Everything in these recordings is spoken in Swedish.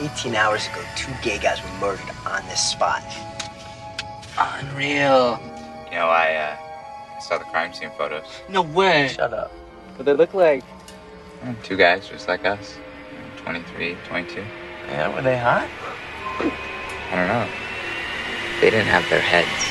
18 hours ago, 2 gay guys were murdered on this spot. Unreal. You know, I saw the crime scene photos. No way. Shut up. What they look like? 2 guys just like us. 23, 22. Yeah, were they hot? I don't know. They didn't have their heads.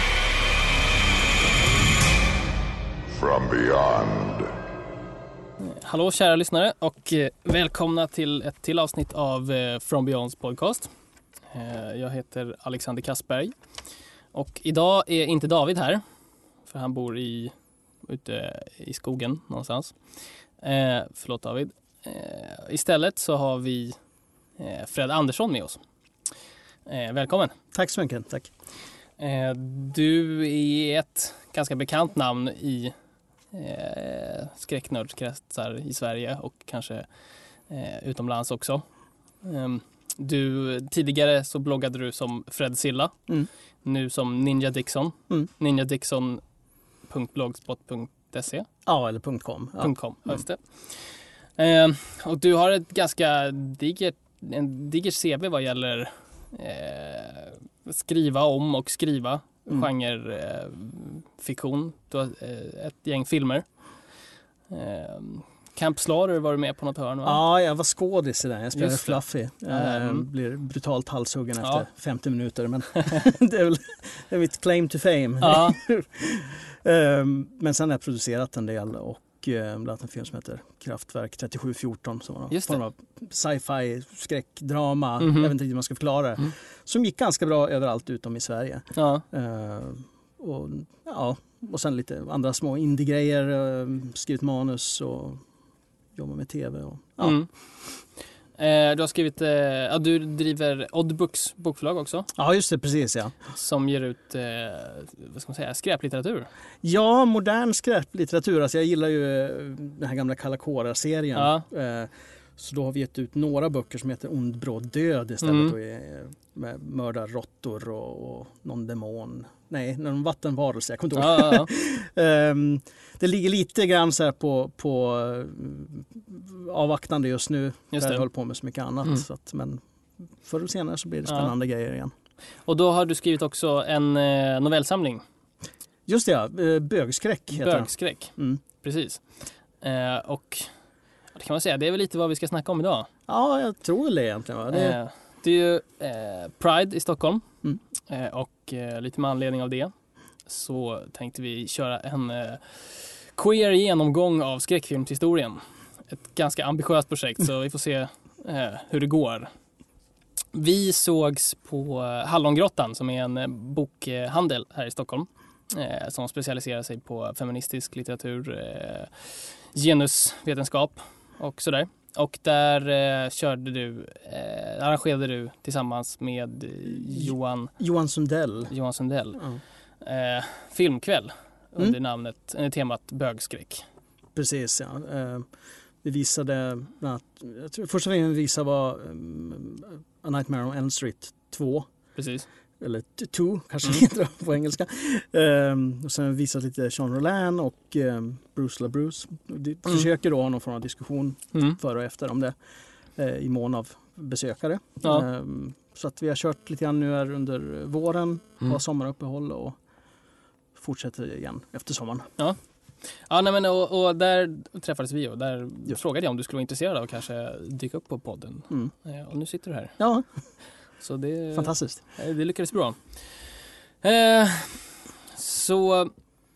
From beyond. Hallå kära lyssnare och välkomna till ett till avsnitt av From Beyonds podcast. Jag heter Alexander Kassberg och idag är inte David här för han bor ute i skogen någonstans. Förlåt David. Istället så har vi Fred Andersson med oss. Välkommen. Tack så mycket, tack. Du är ett ganska bekant namn i skräcknördskretsar i Sverige och kanske utomlands också. Tidigare så bloggade du som Fred Silla, nu som Ninja Dixon. ninjadixon.blogspot.se. Ja, eller .com. Ja. .com, just det. Och du har ett ganska diger CV vad gäller skriva om och skriva genrefiktion. Du har ett gäng filmer. Camp Slaughter var du med på något hörn, va? Ja, jag var skådis i den. Jag spelade Fluffy. Blir brutalt halshuggen efter 50 minuter. Men det är mitt claim to fame. Ja. Men sen har jag producerat en del och bland annat en film som heter Kraftwerk 3714 som var någon form av sci-fi skräckdrama. Jag vet inte riktigt hur man ska förklara det. Som gick ganska bra överallt utom i Sverige. Ja. Och sen lite andra små indie-grejer, skrivit manus och jobbar med tv. Och, du har skrivit, du driver Odd Books bokförlag också. Ja, just det, precis ja. Som ger ut, vad ska man säga, skräplitteratur. Ja, modern skräplitteratur. Alltså jag gillar ju den här gamla Kalla Kårar-serien. Ja. Så då har vi gett ut några böcker som heter Ond bråd död istället. Med mördarråttor och någon demon. Nej, någon vattenvarelse. Jag kommer inte ihåg. Det ligger lite grann så här på avvaktande just nu. Just det. Jag håller på med så mycket annat. Så att, men förr eller senare så blir det spännande grejer igen. Och då har du skrivit också en novellsamling. Just det, ja. Bögskräck heter Bögskräck, precis. Och det kan man säga, det är väl lite vad vi ska snacka om idag. Ja, jag tror väl det egentligen. Va? Det är ju Pride i Stockholm. Och lite med anledning av det så tänkte vi köra en queer genomgång av skräckfilmshistorien. Ett ganska ambitiöst projekt så vi får se hur det går. Vi sågs på Hallongrottan som är en bokhandel här i Stockholm som specialiserar sig på feministisk litteratur, genusvetenskap och sådär. Och där arrangerade du tillsammans med Johan Sundell. Filmkväll under temat bögskräck. Precis, ja. Vi visade jag tror första gången vi visade var A Nightmare on Elm Street 2. Precis. Eller 2 kanske det heter på engelska. Och sen visade lite Jean Rollin och Bruce LaBruce. Vi försöker då ha någon form av diskussion före och efter om det i mån av besökare. Ja. Så att vi har kört lite grann nu här under våren, har sommaruppehåll och fortsätter igen efter sommaren. Ja. Ja, nej, men och där träffades vi och där frågade jag om du skulle vara intresserad av att kanske dyka upp på podden. Och nu sitter du här. Ja. Så det fantastiskt. Det lyckades bra. Så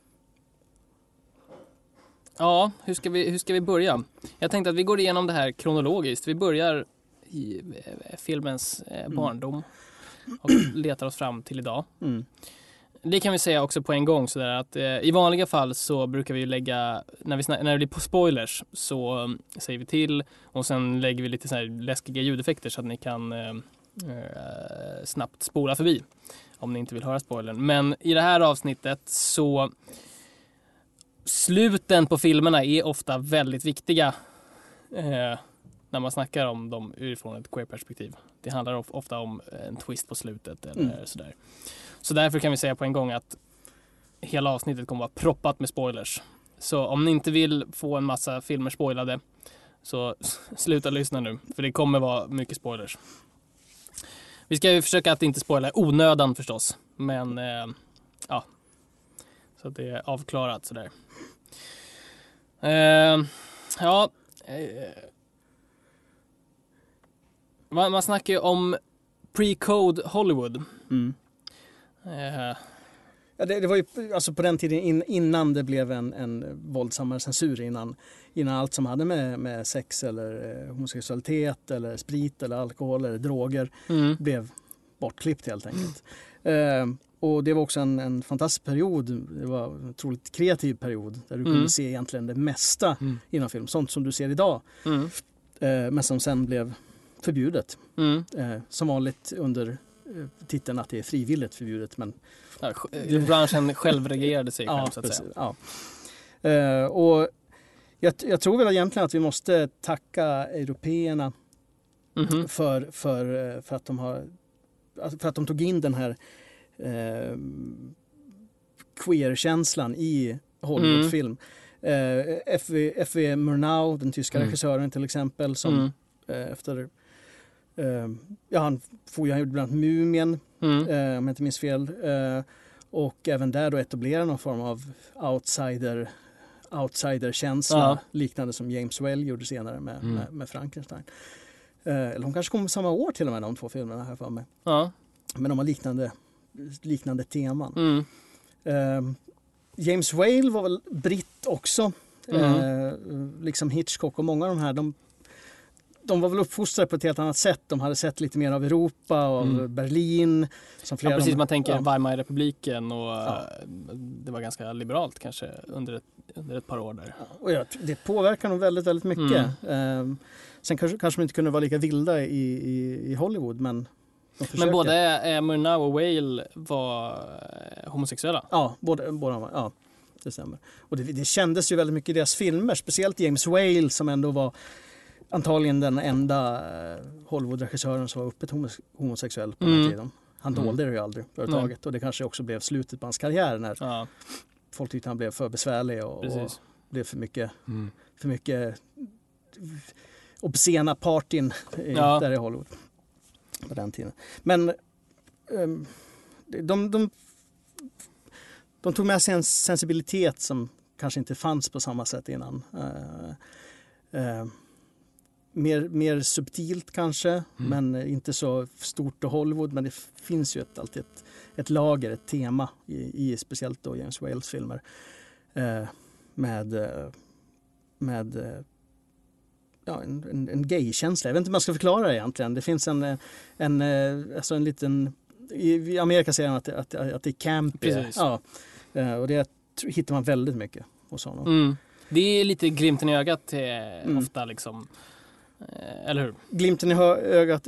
ja, hur ska vi börja? Jag tänkte att vi går igenom det här kronologiskt. Vi börjar i filmens barndom och letar oss fram till idag. Det kan vi säga också på en gång så där att i vanliga fall så brukar vi lägga när det blir på spoilers så säger vi till och sen lägger vi lite så här läskiga ljudeffekter så att ni kan snabbt spola förbi om ni inte vill höra spoilern. Men i det här avsnittet så sluten på filmerna är ofta väldigt viktiga när man snackar om dem utifrån ett queer-perspektiv. Det handlar ofta om en twist på slutet eller sådär. Så därför kan vi säga på en gång att hela avsnittet kommer vara proppat med spoilers. Så om ni inte vill få en massa filmer spoilade Så sluta lyssna nu, för det kommer vara mycket spoilers. Vi ska ju försöka att inte spoila onödan förstås, men ja, så att det är avklarat sådär. Man snackar ju om pre-code Hollywood. Ja, det var ju alltså på den tiden innan det blev en våldsammare censur, innan allt som hade med sex eller homosexualitet eller sprit eller alkohol eller droger blev bortklippt helt enkelt. Och det var också en fantastisk period. Det var en otroligt kreativ period där du kunde se egentligen det mesta inom film. Sånt som du ser idag. Men som sen blev förbjudet. Som vanligt under titeln att det är frivilligt förbjudet. Men branschen själv regerade sig själv, så att säga. Ja. Och jag tror väl egentligen att vi måste tacka européerna för att de tog in den här queer-känslan i Hollywoodfilm. F.V. Murnau, den tyska regissören till exempel, som efter han gjorde bland annat Mumien, om jag inte minns fel, och även där då etablerade någon form av outsider-känsla, liknande som James Whale gjorde senare med Frankenstein. Eller de kanske kom samma år till och med, de två filmerna här för mig. Men de har liknande teman. James Whale var väl britt också, liksom Hitchcock, och många av de här, de var väl uppfostrade på ett helt annat sätt. De hade sett lite mer av Europa, av Berlin. Som flera precis, man tänker Weimarrepubliken, och det var ganska liberalt kanske under ett par år där. Och det påverkar nog väldigt, väldigt mycket. Sen kanske de inte kunde vara lika vilda i Hollywood, men både Murnau och Whale var homosexuella. Ja, båda var. Ja, det stämmer. Och det kändes ju väldigt mycket i deras filmer, speciellt James Whale som ändå var antagligen den enda Hollywood-regissören som var öppet homosexuell på den tiden. Han dolde det ju aldrig överhuvudtaget, och det kanske också blev slutet på hans karriär när folk tyckte han blev för besvärlig och blev för mycket obscena partyn där i Hollywood på den tiden. Men de tog med sig en sensibilitet som kanske inte fanns på samma sätt innan. Mer subtilt kanske, men inte så stort och Hollywood, men det finns ju alltid ett lager, ett tema i speciellt då James Whales filmer med en gay-känsla. Jag vet inte om man ska förklara det egentligen. Det finns en liten, i Amerika säger man att det är campy. Och det hittar man väldigt mycket hos honom. Det är lite glimten i ögat ofta liksom. Eller hur? Glimten i ögat,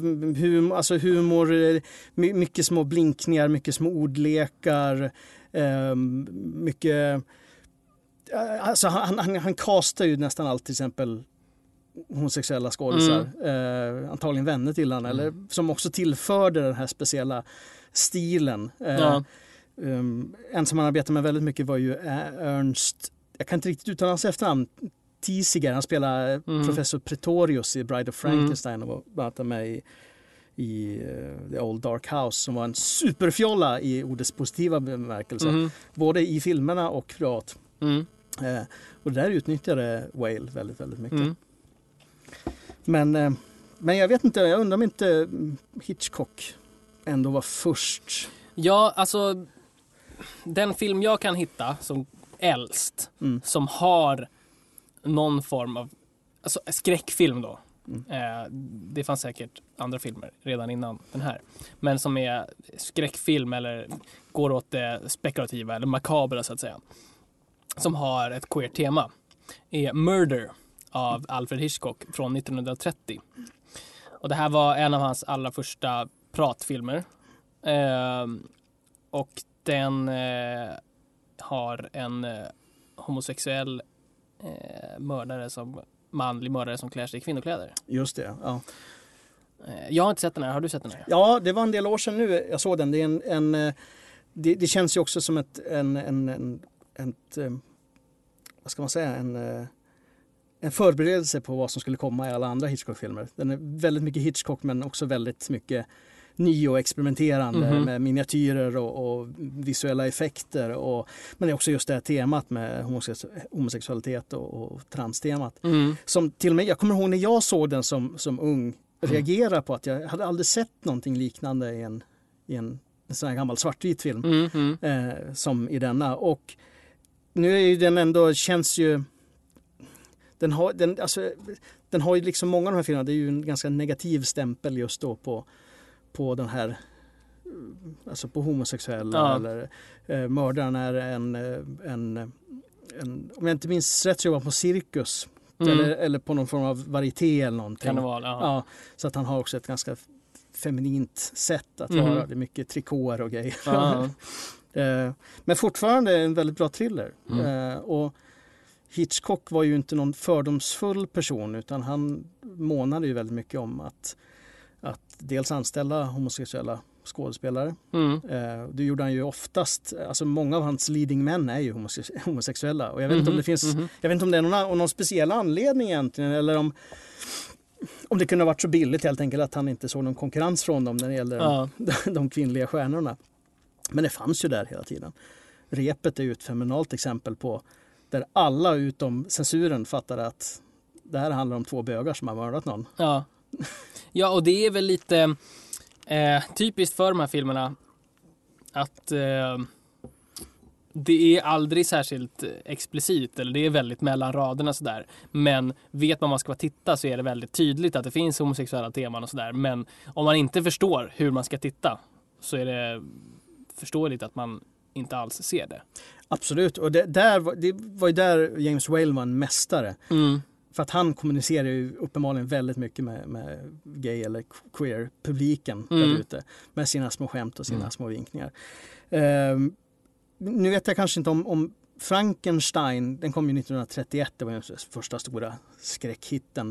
humor, mycket små blinkningar, mycket små ordlekar, mycket. Alltså han castar ju nästan alltid till exempel homosexuella skådisar, antagligen vänner till han, eller som också tillförde den här speciella stilen. En som han arbetade med väldigt mycket var ju Ernst, jag kan inte riktigt uttala hans efternamn, Tiesiger. Han spelar professor Pretorius i Bride of Frankenstein och var med i The Old Dark House, som var en superfjolla i ordets positiva bemärkelse. Både i filmerna och privat. Och där utnyttjade Whale väldigt, väldigt mycket. Men jag vet inte, jag undrar om inte Hitchcock ändå var först. Ja, alltså den film jag kan hitta som äldst, som har någon form av skräckfilm då. Det fanns säkert andra filmer redan innan den här. Men som är skräckfilm eller går åt det spekulativa eller makabra så att säga. Som har ett queer-tema. Är Murder av Alfred Hitchcock från 1930. Och det här var en av hans allra första pratfilmer. Och den har en homosexuell manlig mördare som klär sig i kvinnokläder. Just det, ja. Jag har inte sett den här. Har du sett den här? Ja, det var en del år sedan nu jag såg den. Det är det känns ju också som ett vad ska man säga, en förberedelse på vad som skulle komma i alla andra Hitchcock-filmer. Den är väldigt mycket Hitchcock men också väldigt mycket ny och experimenterande med miniatyrer och visuella effekter. Men det är också just det här temat med homosexualitet och transtemat. Som till och med, jag kommer ihåg när jag såg den som ung, reagera på att jag hade aldrig sett någonting liknande i en sån här gammal svartvit film som i denna. Och nu är ju den ändå, känns ju, den har ju liksom många av de här filmerna, det är ju en ganska negativ stämpel just då på den här, alltså på homosexuella eller mördaren är en om jag inte minns rätt så jobbar på cirkus eller på någon form av varieté eller någonting. Karneval, ja. Så att han har också ett ganska feminint sätt att vara. Det är mycket trikåer och grejer. Men fortfarande en väldigt bra thriller. Och Hitchcock var ju inte någon fördomsfull person utan han månade ju väldigt mycket om att dels anställa homosexuella skådespelare. Det gjorde han ju oftast, alltså många av hans leading män är ju homosexuella och jag vet inte om det finns, jag vet inte om det är någon speciell anledning egentligen eller om det kunde ha varit så billigt helt enkelt att han inte såg någon konkurrens från dem när det gäller de kvinnliga stjärnorna. Men det fanns ju där hela tiden. Repet är ju ett fenomenalt exempel på där alla utom censuren fattade att det här handlar om 2 bögar som har mördat någon. Ja, och det är väl lite typiskt för de här filmerna att det är aldrig särskilt explicit eller det är väldigt mellan raderna sådär. Men vet man vad man ska titta så är det väldigt tydligt att det finns homosexuella teman och sådär. Men om man inte förstår hur man ska titta så är det förståeligt att man inte alls ser det. Absolut, och det var ju där James Whale var en mästare. För att han kommunicerar ju uppenbarligen väldigt mycket med gay eller queer-publiken där ute. Med sina små skämt och sina små vinkningar. Nu vet jag kanske inte om Frankenstein, den kom ju 1931, det var den första stora skräckhitten.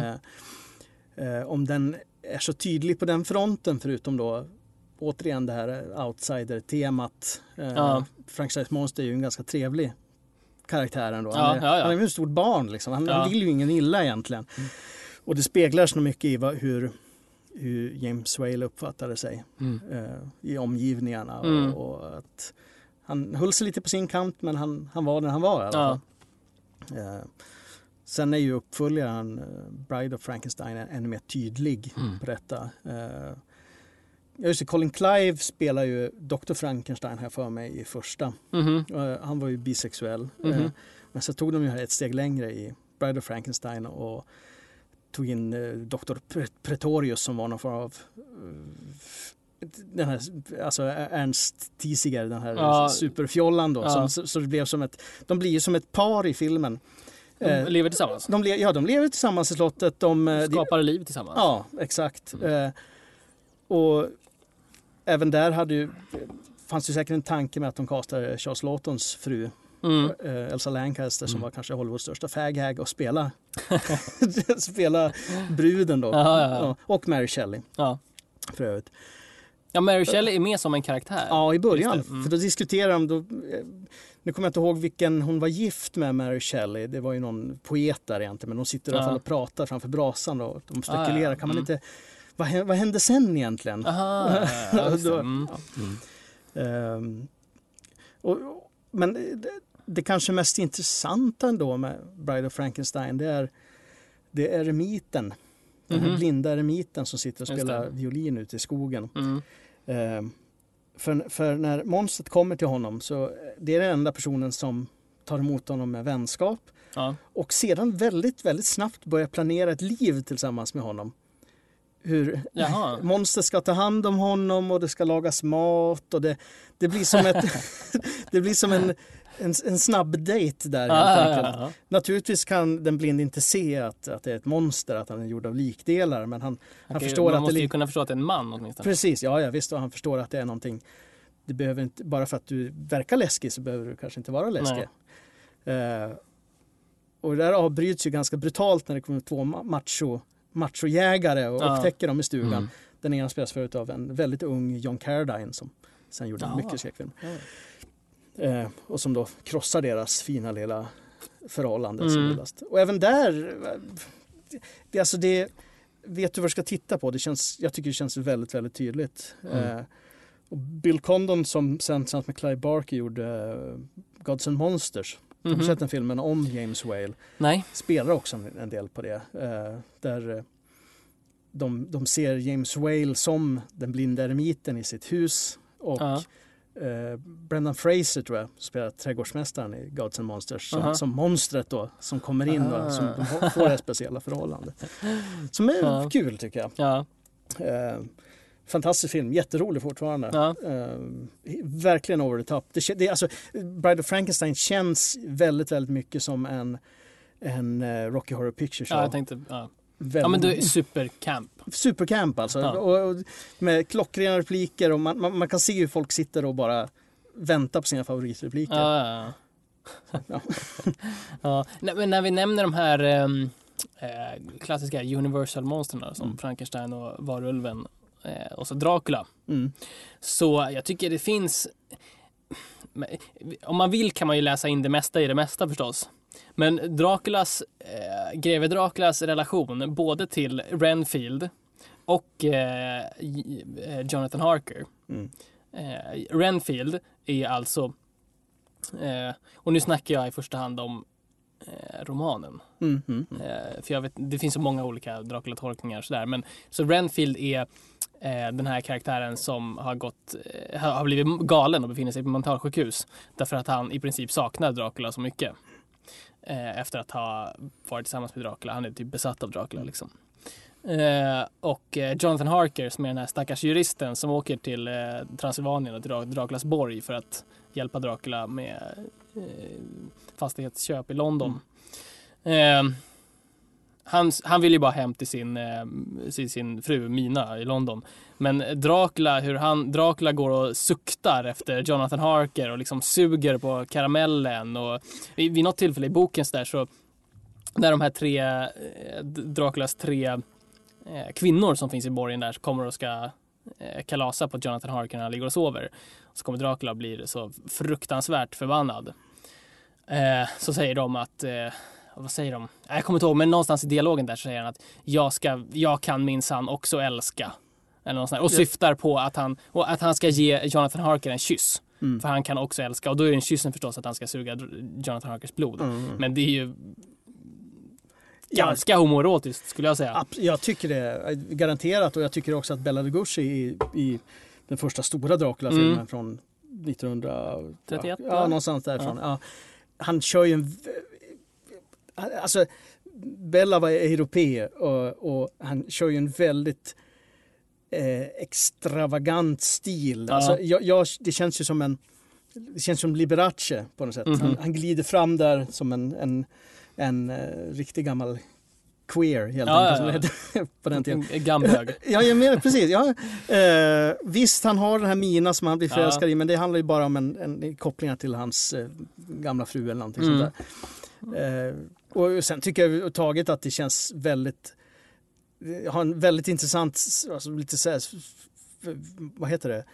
Om den är så tydlig på den fronten förutom då återigen det här outsider-temat. Frankensteins monster är ju en ganska trevlig karaktär ändå. Han är ju ett stort barn liksom. Han vill ju ingen illa egentligen. Och det speglar så mycket i hur James Whale uppfattade sig i omgivningarna och att han höll sig lite på sin kant men han var där han var i alla fall. Sen är ju uppföljaren Bride of Frankenstein ännu mer tydlig på detta. Just det, Colin Clive spelar ju Dr. Frankenstein här för mig i första. Han var ju bisexuell. Men så tog de ju här ett steg längre i Bride of Frankenstein och tog in Dr. Pretorius som var någon form av den här, alltså Ernst Tiesiger, den här superfjollan då. Så det blev de blir ju som ett par i filmen. De lever tillsammans? De lever tillsammans i slottet. De skapar liv tillsammans? Ja, exakt. Och även där fanns ju säkert en tanke med att de kastade Charles Laughtons fru Elsa Lancaster som var kanske Hollywoods största faghag och spela bruden då. Och Mary Shelley. För övrigt. Ja, Mary Shelley är med som en karaktär. Ja, i början. För då diskuterar de nu kommer jag inte ihåg vilken hon var gift med, Mary Shelley. Det var ju någon poet där egentligen, men de sitter i alla fall och pratar framför brasen och de spekulerar. Kan man inte vad hände sen egentligen? Men det kanske mest intressanta ändå med Bride of Frankenstein det är eremiten. Den här blinda eremiten som sitter och spelar violin ute i skogen. För när monstret kommer till honom så det är den enda personen som tar emot honom med vänskap. Och sedan väldigt, väldigt snabbt börjar planera ett liv tillsammans med honom. Hur monster ska ta hand om honom och det ska lagas mat och det blir som det blir som en snabb dejt där helt enkelt. Naturligtvis kan den blind inte se att det är ett monster, att han är gjord av likdelar, men han förstår man måste ju kunna förstå att det är en man åtminstone. Precis, ja visst, och han förstår att det är någonting. Det behöver inte, bara för att du verkar läskig så behöver du kanske inte vara läskig. Och det där avbryts ju ganska brutalt när det kommer 2 machojägare och upptäcker dem i stugan. Den ena spelas förut av en väldigt ung John Carradine som sen gjorde mycket skräckfilm. Och som då krossar deras fina lilla förhållande som vildast. Och även där, vet du vad du ska titta på? Jag tycker det känns väldigt, väldigt tydligt. Och Bill Condon som sen tillsammans med Clive Barker gjorde Gods and Monsters. Har du sett den filmen om James Whale? Nej. Spelar också en del på det. Där de ser James Whale som den blinda eremiten i sitt hus. Och Brendan Fraser tror jag spelar trädgårdsmästaren i Gods and Monsters. Som monstret då, som kommer in och som de får det speciella förhållande. Som är kul tycker jag. Ja. Fantastisk film, jätterolig fortfarande. Verkligen over the top. Alltså, Bride of Frankenstein känns väldigt, väldigt mycket som en Rocky Horror Picture Show. Ja, jag tänkte, men det är supercamp. Supercamp alltså. Och med klockrena repliker och man kan se hur folk sitter och bara väntar på sina favoritrepliker. Nej, men när vi nämner de här klassiska Universal-monsterna som Frankenstein och Varulven och så Dracula. Så jag tycker det finns, om man vill kan man ju läsa in det mesta i det mesta förstås. Men greve Draculas relation både till Renfield och Jonathan Harker. Renfield är alltså och nu snackar jag i första hand om romanen. För jag vet, det finns så många olika Dracula-tolkningar sådär, men så Renfield är den här karaktären som har blivit galen och befinner sig på mentalsjukhus därför att han i princip saknar Dracula så mycket efter att ha varit tillsammans med Dracula. Han är typ besatt av Dracula liksom. Och Jonathan Harker som är den här stackars juristen som åker till Transylvanien och Draculas borg för att hjälpa Dracula med fastighetsköp i London. Han vill ju bara hem till sin fru Mina i London. Men Dracula går och suktar efter Jonathan Harker och liksom suger på karamellen. Och vid något tillfälle i boken så där de här Draculas tre kvinnor som finns i borgen där kommer och ska kalasa på Jonathan Harker när han ligger och sover. Så kommer Dracula och blir så fruktansvärt förbannad. Så säger de att vad säger de? Jag kommer inte ihåg, men någonstans i dialogen där så säger han att jag kan minsann också älska. Eller något sånt där. Och syftar på att han ska ge Jonathan Harker en kyss. För han kan också älska. Och då är den kyssen förstås att han ska suga Jonathan Harkers blod. Men det är ju ganska homoerotiskt skulle jag säga. Jag tycker det garanterat, och jag tycker också att Bela Lugosi i den första stora Dracula-filmen från 1931. Ja, någonstans därifrån. Ja, han kör ju alltså Bella var europé och han kör ju en väldigt extravagant stil. Alltså, det känns ju som Liberace på något sätt. Han glider fram där som en riktig gammal queer helt enkelt på den tiden. Gambög. Ja, jag menar precis. Ja. Visst, han har den här Mina som han blir förälskad i, men det handlar ju bara om en koppling till hans gamla fru eller någonting sånt där. Och sen tycker jag överhuvudtaget att det känns väldigt, har en väldigt intressant, alltså lite så här, vad heter det,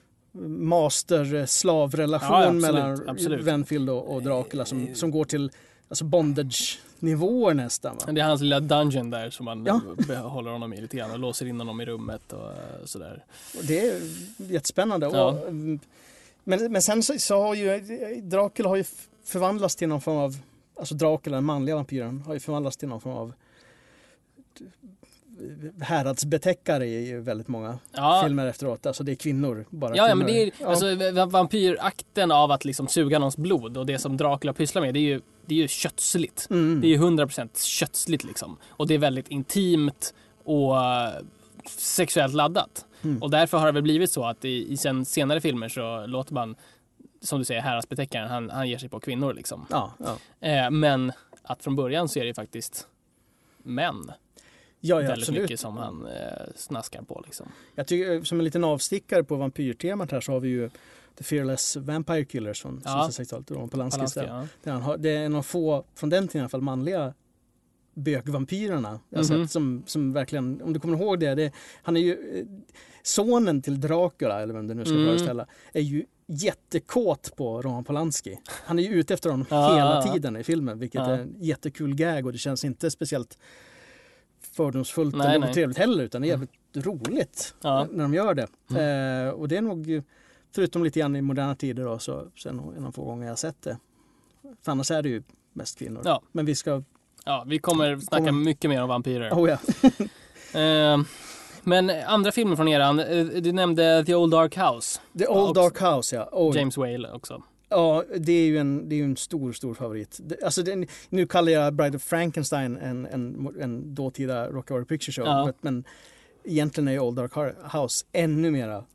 master-slavrelation mellan Renfield och Dracula som går till alltså bondage-nivåer nästan. Va? Det är hans lilla dungeon där som man håller honom i lite grann och låser in honom i rummet och sådär. Och det är jättespännande. Ja. Men sen så har ju Dracula har ju förvandlats till någon form av, alltså Dracula, den manliga vampyren, har ju förvandlats till någon form av häradsbetäckare i väldigt många filmer efteråt. Alltså det är kvinnor, bara kvinnor. Men det är alltså vampyrakten av att liksom suga någons blod, och det som Dracula pysslar med, det är ju kötsligt. Det är ju 100% kötsligt liksom. Och det är väldigt intimt och sexuellt laddat. Och därför har det väl blivit så att i senare filmer så låter man, som du säger, häradsbetäckaren, han ger sig på kvinnor liksom. Men att från början så är det faktiskt män. Väldigt absolut. Mycket som han snaskar på liksom. Jag tycker, som en liten avstickare på vampyrtemat här, så har vi ju The Fearless Vampire Killers från 60-talet och Polanski. Det är en av få från den tiden i alla fall manliga bögvampyrerna som verkligen, om du kommer ihåg det, han är ju sonen till Dracula, eller vem det nu ska föreställa, är ju jättekåt på Roman Polanski. Han är ju ute efter honom hela tiden i filmen, vilket är en jättekul gag och det känns inte speciellt fördomsfullt eller otrevligt heller, utan det är jävligt roligt när de gör det. Och det är nog, förutom lite grann i moderna tider då, så sen en av få gånger jag har sett det. För annars är det ju mest kvinnor. Ja. Men vi ska... Ja, vi kommer snacka mycket mer om vampyrer. Oh, ja. Men andra filmer från eran, du nämnde The Old Dark House. The Old Dark House, ja. Oh. James Whale också. Ja, det är ju en stor favorit. Nu kallar jag Bride of Frankenstein en dåtida Rocky Horror Picture Show, men egentligen är ju Old Dark House ännu mera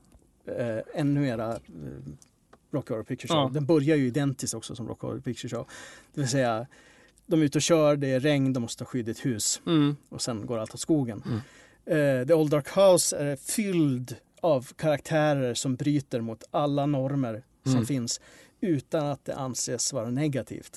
Rocky Horror Picture Show. Den börjar ju identiskt också som Rocky Horror Picture Show. Det vill säga, de är ute och kör, det är regn, de måste ha skydd i ett hus. Och sen går allt åt skogen. The Old Dark House är fylld av karaktärer som bryter mot alla normer som finns utan att det anses vara negativt.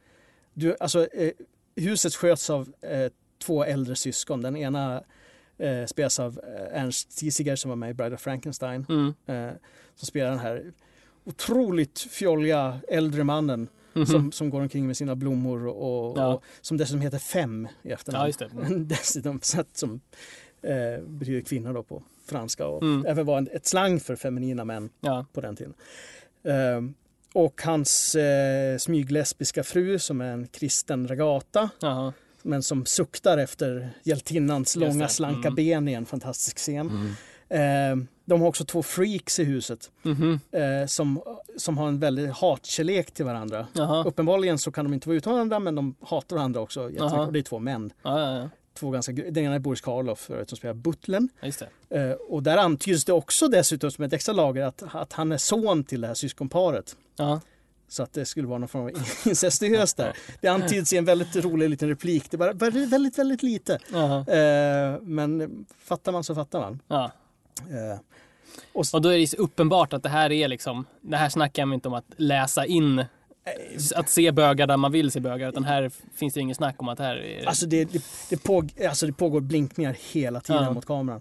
Huset sköts av 2 äldre syskon. Den ena spelas av Ernst Thieziger som var med i Bride of Frankenstein. Som spelar den här otroligt fjolliga äldre mannen som går omkring med sina blommor och som dessutom heter Femme i efternamn. Ja, just det. Dessutom sett som betyder kvinnor då på franska och även var ett slang för feminina män på den tiden. Och hans smyglesbiska fru som är en kristen regata men som suktar efter hjältinnans långa slanka ben i en fantastisk scen. De har också 2 freaks i huset som har en väldigt hatkärlek till varandra. Uppenbarligen så kan de inte vara utan varandra, men de hatar varandra också jättemycket. Och det är 2 män. Den ena är Boris Karloff som spelar butlern. Just det. Och där antyds det också dessutom som ett extra lager att han är son till det här syskonparet. Så att det skulle vara någon form av incestuöst där. Det antyds i en väldigt rolig liten replik. Det var väldigt, väldigt lite. Men fattar man så fattar man. Och då är det så uppenbart att det här är liksom, det här snackar man inte om att läsa in, att se bögar där man vill se bögar, utan här finns det ingen snack om att här är... Alltså det pågår blinkningar hela tiden mot kameran.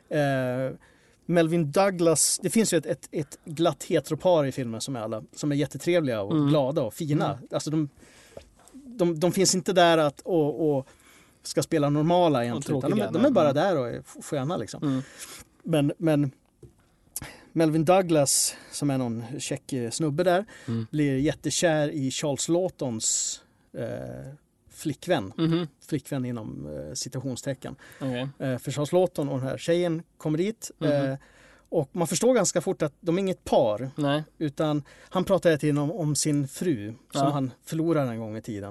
Melvin Douglas, det finns ju ett glatt heteropar i filmen som är jättetrevliga och glada och fina. Alltså de finns inte där att och ska spela normala egentligen, utan de är bara där och är sköna liksom. Men Melvin Douglas, som är någon tjeck snubbe där, blir jättekär i Charles Lawtons flickvän. Flickvän inom citationstecken. För Charles Lawton och den här tjejen kommer dit. Och man förstår ganska fort att de är inget par. Nej. Utan han pratar hela tiden om sin fru som han förlorade en gång i tiden.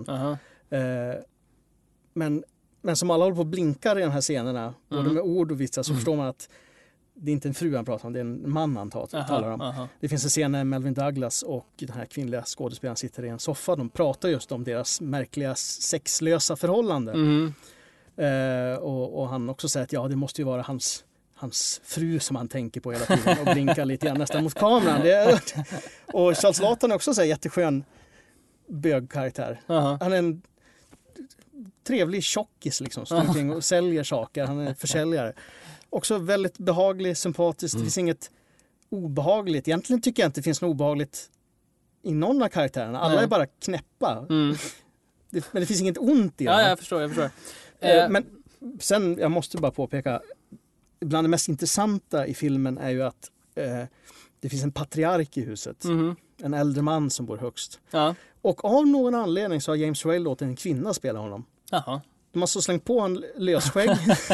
Men som alla håller på och blinkar i de här scenerna, både med ord och vitsar, så förstår man att det är inte en fru han pratar om, det är en man han talar om. Det finns en scen när Melvin Douglas och den här kvinnliga skådespelaren sitter i en soffa. De pratar just om deras märkliga sexlösa förhållande. Och han också säger att det måste ju vara hans fru som han tänker på hela tiden och blinkar lite grann nästan mot kameran. Och Charles Lawton är också så här jätteskön bögkaraktär. Han är en trevlig tjockis liksom, som omkring och säljer saker. Han är försäljare. Också väldigt behaglig, sympatisk. Det finns inget obehagligt. Egentligen tycker jag inte det finns något obehagligt i någon av karaktärerna. Alla är bara knäppa. Men det finns inget ont i dem. Ja, jag förstår. Men sen, jag måste bara påpeka, bland det mest intressanta i filmen är ju att det finns en patriark i huset. En äldre man som bor högst. Och av någon anledning så har James Whale låtit en kvinna spela honom. De har så slängt på en lösskägg.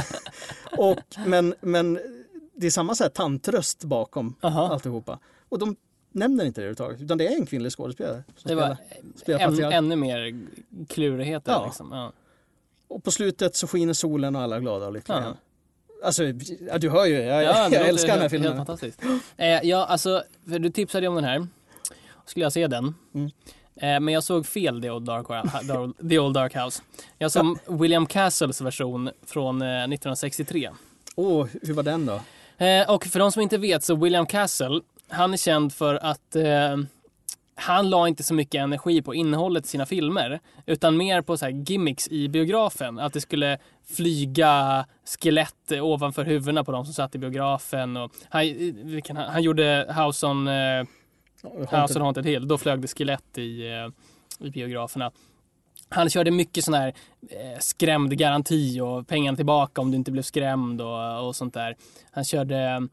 men det är samma så här tantröst bakom alltihopa. Och de nämner inte det överhuvudtaget, utan det är en kvinnlig skådespelare som spelar ännu mer klurigheter. Liksom. Och på slutet så skiner solen och alla är glada och lyckliga. Alltså, du hör ju, jag älskar den här filmen. Helt fantastiskt. Alltså, för du tipsade om den här. Skulle jag se den? Men jag såg fel The Old Dark House. Jag såg William Castles version från 1963. Hur var den då? Och för de som inte vet, så William Castle, han är känd för att han la inte så mycket energi på innehållet i sina filmer, utan mer på så här gimmicks i biografen. Att det skulle flyga skelett ovanför huvudena på de som satt i biografen. Och han gjorde House on House on Haunted Hill. Då flög det skelett i biograferna. Han körde mycket sån här skrämd garanti och pengarna tillbaka om du inte blev skrämd och sånt där. Han körde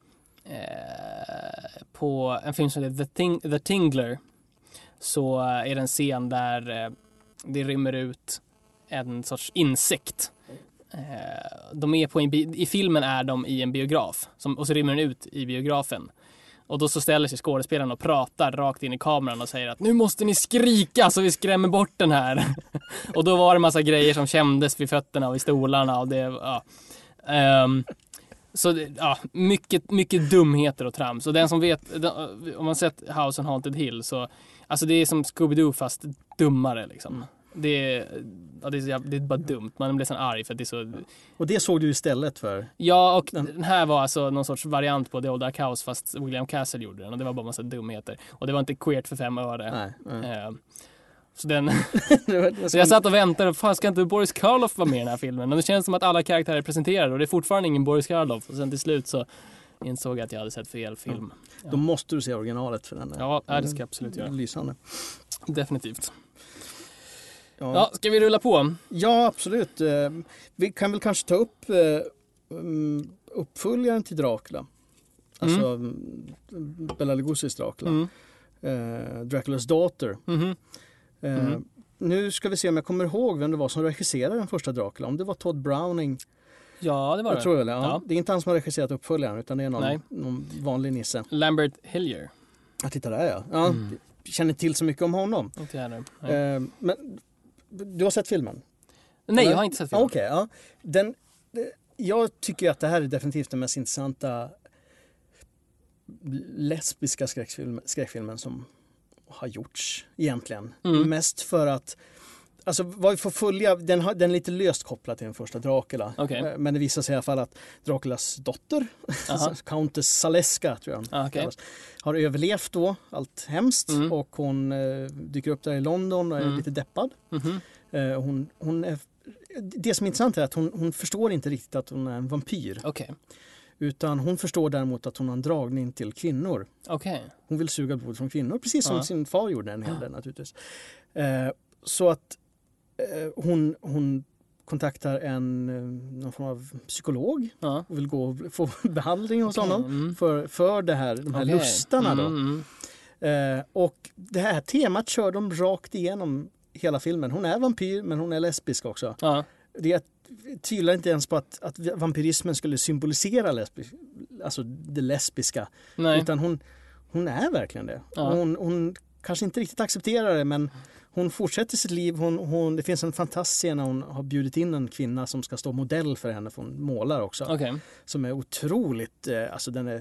på en film som heter The Tingler, så är det en scen där det rymmer ut en sorts insekt. De är i filmen är de i en biograf och så rymmer den ut i biografen. Och då så ställer sig skådespelaren och pratar rakt in i kameran och säger att nu måste ni skrika så vi skrämmer bort den här. Och då var det massa grejer som kändes vid fötterna och i stolarna och det, ja. Så ja, mycket dumheter och trams. Och den som vet, om man sett House on Haunted Hill, så alltså det är som Scooby-Doo fast dummare liksom. Det är bara dumt. Man blir så arg för att det är så... Och det såg du istället för? Ja, och den här var alltså någon sorts variant på The Old Dark House fast William Castle gjorde den. Och det var bara massa dumheter. Och det var inte queert för 5 öre. Nej. Så den... så jag satt och väntade. Fan, ska inte Boris Karloff vara med i den här filmen? Och det känns som att alla karaktärer är presenterade. Och det är fortfarande ingen Boris Karloff. Och sen till slut så insåg jag att jag hade sett fel film. Då måste du se originalet för den. Ja, det ska jag absolut göra. Lysande. Definitivt. Ja, ska vi rulla på? Ja, absolut. Vi kan väl kanske ta upp uppföljaren till Dracula. Alltså Bela Lugosi's Dracula. Draculas Daughter. Nu ska vi se om jag kommer ihåg vem det var som regisserade den första Dracula. Om det var Todd Browning. Ja, det var jag tror jag. Ja. Det är inte han som har regisserat uppföljaren utan det är någon vanlig nisse. Lambert Hillier. Jag tittar där, ja. Känner till så mycket om honom. Men du har sett filmen? Nej, jag har inte sett filmen. Okej, ja. Jag tycker att det här är definitivt den mest intressanta lesbiska skräckfilmen som har gjorts egentligen. Mest för att alltså vad vi får följa, den är lite löst kopplad till den första Dracula. Okay. Men det visar sig i alla fall att Draculas dotter, Countess Zaleska tror jag, har överlevt då allt hemskt och hon dyker upp där i London och är lite deppad. Hon är, det som är intressant är att hon förstår inte riktigt att hon är en vampyr. Okay. Utan hon förstår däremot att hon har en dragning till kvinnor. Okay. Hon vill suga blod från kvinnor, precis som sin far gjorde en hel del naturligtvis. Så att hon kontaktar någon form av psykolog och vill gå och få behandling hos honom för de här lustarna då. Och det här temat kör de rakt igenom hela filmen. Hon är vampyr men hon är lesbisk också. Det tvivlar inte ens på att vampyrismen skulle symbolisera alltså det lesbiska. Nej. Utan hon är verkligen det. Hon kanske inte riktigt accepterar det men hon fortsätter sitt liv. Det finns en fantastisk när hon har bjudit in en kvinna som ska stå modell för henne, för hon målar också. Okay. Som är otroligt, alltså den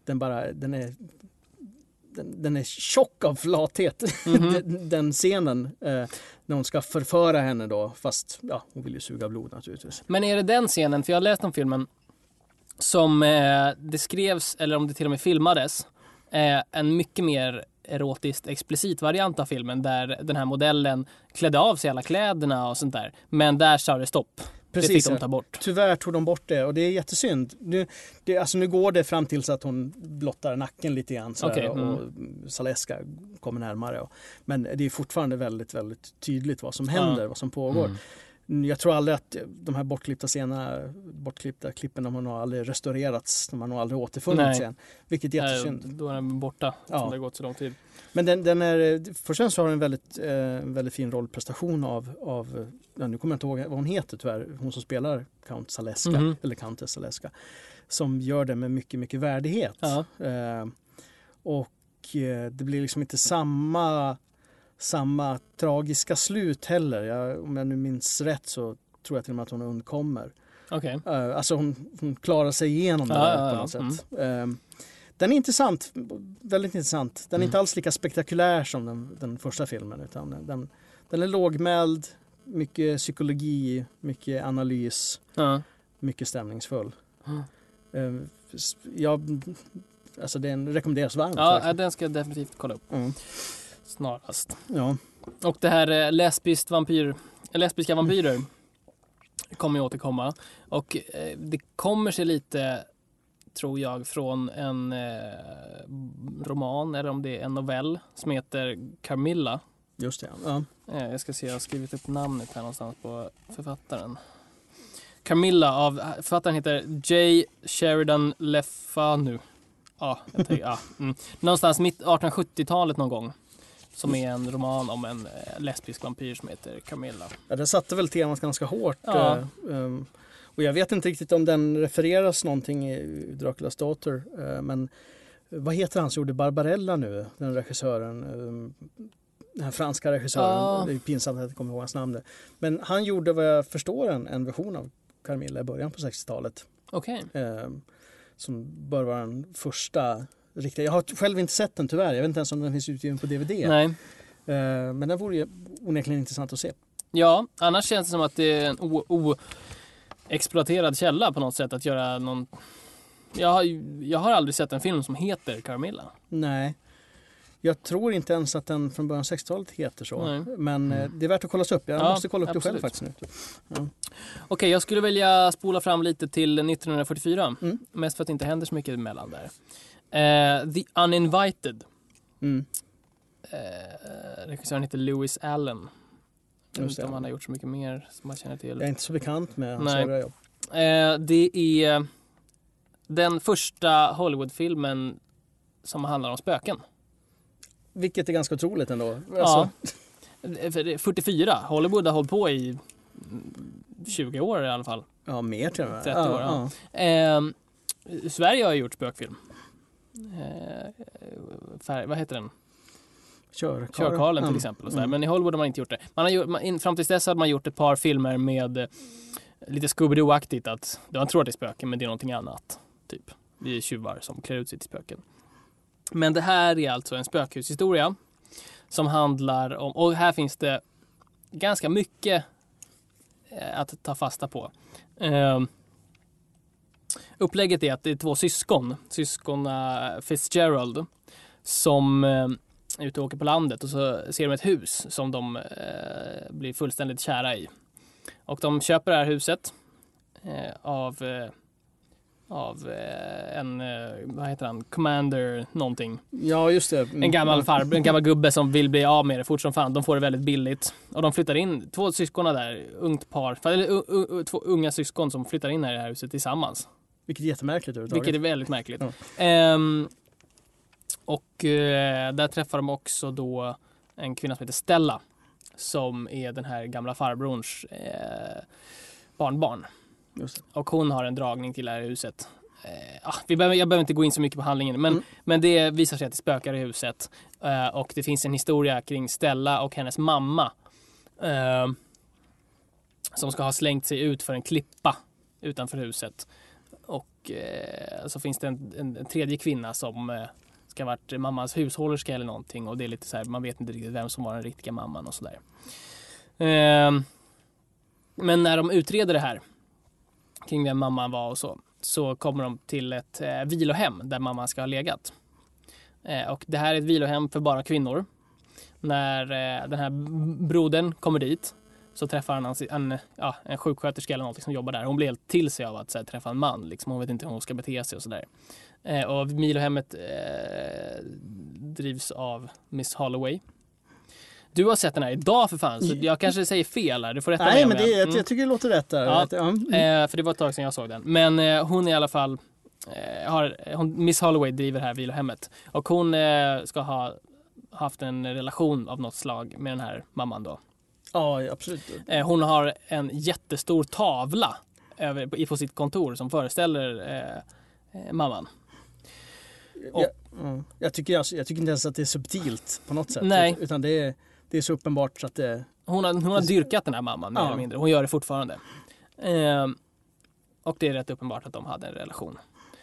är tjock av flathet. Den scenen när hon ska förföra henne då, fast hon vill ju suga blod naturligtvis. Men är det den scenen, för jag har läst om filmen som det skrevs, eller om det till och med filmades, en mycket mer erotiskt explicit variant av filmen där den här modellen klädde av sig alla kläderna och sånt där. Men där sa det stopp. Precis, det fick de ta bort. Tyvärr tog de bort det och det är jättesynd. Nu går det fram till så att hon blottar nacken lite grann och Zaleska kommer närmare. Men det är fortfarande väldigt, väldigt tydligt vad som händer, vad som pågår. Jag tror aldrig att de här bortklippta klippen de har aldrig restaurerats, de har nog aldrig återfunnits igen. Vilket är jättesynd. Då är den borta, som det har gått så lång tid. Men den är, först och främst har den en väldigt fin rollprestation av nu kommer jag inte ihåg vad hon heter tyvärr, hon som spelar Count Zaleska, eller Countess Zaleska, som gör det med mycket, mycket värdighet. Och det blir liksom inte samma tragiska slut heller. Om jag nu minns rätt så tror jag till och med att hon undkommer. Okay. Alltså hon klarar sig igenom det på något sätt. Den är intressant, väldigt intressant. Den är inte alls lika spektakulär som den första filmen utan den är lågmäld, mycket psykologi, mycket analys, mycket stämningsfull. Alltså den rekommenderas varmt. Ja, den ska jag definitivt kolla upp. Snarast. Ja. Och det här lesbiska vampyrer kommer ju återkomma. Och det kommer sig lite tror jag, från en roman, eller om det är en novell, som heter Carmilla. Just det, ja. Jag ska se, jag har skrivit upp namnet här någonstans på författaren. Carmilla av författaren heter J. Sheridan Le Fanu. Ja, jag tänker, någonstans mitt 1870-talet någon gång. Som är en roman om en lesbisk vampyr som heter Carmilla. Ja, det satte väl temat ganska hårt. Ja. Och jag vet inte riktigt om den refereras någonting i Draculas Daughter. Men vad heter han som gjorde Barbarella nu? Den regissören. Den här franska regissören. Ja. Det är pinsamt att jag inte kommer ihåg hans namn. Men han gjorde, vad jag förstår, en version av Carmilla i början på 60-talet. Okej. Som bör vara den första riktiga. Jag har själv inte sett den tyvärr. Jag vet inte ens om den finns utgiven på DVD. Nej. Men den vore ju onekligen intressant att se. Ja, annars känns det som att det är en oexploaterad källa på något sätt att göra någon... Jag har aldrig sett en film som heter Carmilla. Nej. Jag tror inte ens att den från början av 60-talet heter så. Nej. Men det är värt att kollas upp. Jag måste kolla upp det själv absolut. faktiskt nu. Okej, jag skulle vilja spola fram lite till 1944. Mest för att det inte händer så mycket emellan där. The Uninvited. Regissören heter Lewis Allen. Jag vet inte om han har gjort så mycket mer som man känner till. Jag är inte så bekant med hans övriga jobb. Det är den första Hollywoodfilmen som handlar om spöken. Vilket är ganska otroligt ändå. Ja. 44. Hollywood har hållit på i 20 år i alla fall. Ja, mer till och med. 30 år, ja. Sverige har gjort spökfilm. Vad heter den? Körkarlen till exempel. Och sådär. Men i Hollywood har man inte gjort det. Fram till dess hade man gjort ett par filmer med lite Scooby-Doo-aktigt. Att man tror att det är spöken, men det är någonting annat. Typ. Vi är tjuvar som klär ut sig till spöken. Men det här är alltså en spökhushistoria som handlar om... Och här finns det ganska mycket att ta fasta på. Upplägget är att det är två syskon Fitzgerald, som är ute och åker på landet, och så ser de ett hus som de blir fullständigt kära i. Och de köper det här huset av en, vad heter han, Commander någonting. Ja, just det. En gammal gubbe som vill bli av med det fort som fan. De får det väldigt billigt. Och de flyttar in, två syskon där, ungt par, eller två unga syskon som flyttar in här i det här huset tillsammans. Vilket är jättemärkligt överhuvudtaget. Vilket är väldigt märkligt. Ja. Där träffar de också då en kvinna som heter Stella, som är den här gamla farbrorns barnbarn. Just det. Och hon har en dragning till det här huset. Jag behöver inte gå in så mycket på handlingen, men det visar sig att det spökar i huset. Och det finns en historia kring Stella och hennes mamma som ska ha slängt sig ut för en klippa utanför huset. Och så finns det en tredje kvinna som ska ha varit mammas hushållerska eller någonting. Och det är lite så här, man vet inte riktigt vem som var den riktiga mamman och sådär. Men när de utreder det här kring vem mamman var och så kommer de till ett vilohem där mamman ska ha legat. Och det här är ett vilohem för bara kvinnor. När den här brodern kommer dit så träffar han en sjuksköterska eller något som jobbar där. Hon blir helt till sig av att så här, träffa en man. Liksom. Hon vet inte hur hon ska bete sig och sådär. Och vilohemmet drivs av Miss Holloway. Du har sett den här idag för fan, så jag kanske säger fel här. Du får rätta mig. Nej, men jag tycker det låter rätt där. Ja, för det var ett tag sedan jag såg den. Men hon är i alla fall... Miss Holloway driver här vilohemmet. Och hon ska ha haft en relation av något slag med den här mamman då. Ja, absolut. Hon har en jättestor tavla på sitt kontor som föreställer mamman. Jag tycker inte ens att det är subtilt på något sätt. Nej. Utan det är så uppenbart så att det... Hon har dyrkat den här mamman mer eller mindre. Hon gör det fortfarande. Och det är rätt uppenbart att de hade en relation.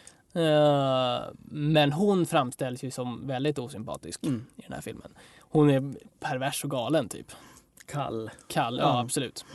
Men hon framställs ju som väldigt osympatisk i den här filmen. Hon är pervers och galen typ. Kall, ja absolut.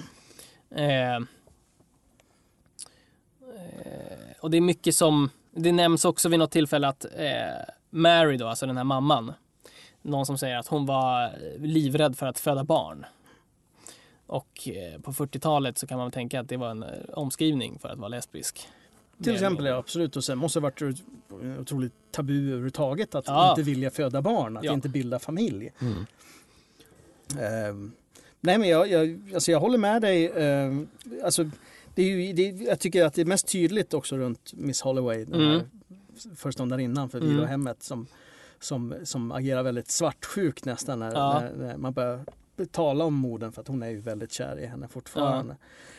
Och det är mycket som... Det nämns också vid något tillfälle att Mary då, alltså den här mamman, någon som säger att hon var livrädd för att föda barn. Och på 40-talet så kan man tänka att det var en omskrivning för att vara lesbisk. Till exempel, ja, absolut. Och sen måste det ha varit otroligt tabu överhuvudtaget att inte vilja föda barn, att inte bilda familj. Nej, men jag håller med dig. Alltså, jag tycker att det är mest tydligt också runt Miss Holloway, den här föreståndarinnan för vilohemmet som agerar väldigt svartsjuk nästan när man börjar tala om morden, för att hon är ju väldigt kär i henne fortfarande.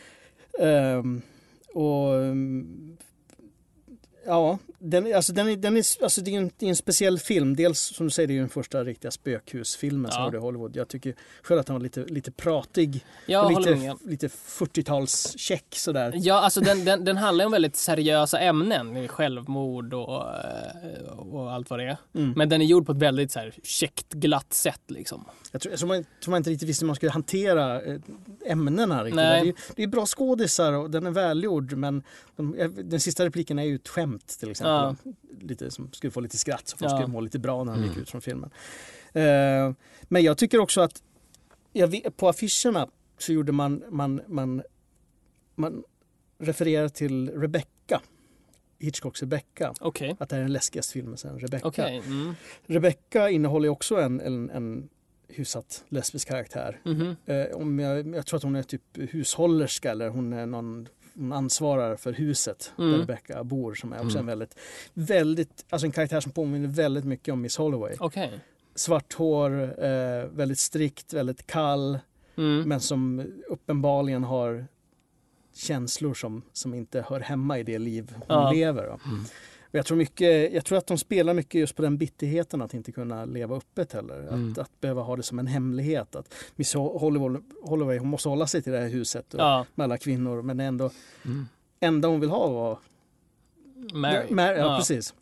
Det är en speciell film. Dels som du säger, det är ju den första riktiga spökhusfilmen som gjorde i Hollywood. Jag tycker själv att den var lite pratig. Lite 40-tals check sådär. Ja, alltså den handlar om väldigt seriösa ämnen, självmord och allt vad det är. Men den är gjord på ett väldigt så här käckt, glatt sätt liksom. Jag tror man inte riktigt visste hur man skulle hantera ämnena riktigt. Det är bra skådisar och den är välgjord, men den sista repliken är ju ett skämt till exempel. Lite som skulle få lite skratt, så folk skulle må lite bra när de gick ut från filmen. Men jag tycker också att på affischerna så gjorde man refererar till Rebecca, Hitchcocks Rebecca. Okay. Att det är den läskigaste filmen sen, Rebecca. Okay. Rebecca innehåller också en hyfsat lesbisk karaktär. Jag tror att hon är typ hushållerska, eller hon är någon ansvarar för huset där Rebecca bor, som är också en väldigt, alltså en karaktär som påminner väldigt mycket om Miss Holloway. Okay. Svart hår, väldigt strikt, väldigt kall, men som uppenbarligen har känslor som inte hör hemma i det liv hon lever. Och jag tror att de spelar mycket just på den bitterheten att inte kunna leva öppet heller. Att behöva ha det som en hemlighet. Att Miss Holloway, hon måste hålla sig till det här huset med alla kvinnor. Men enda hon vill ha var Mary. Ja, precis.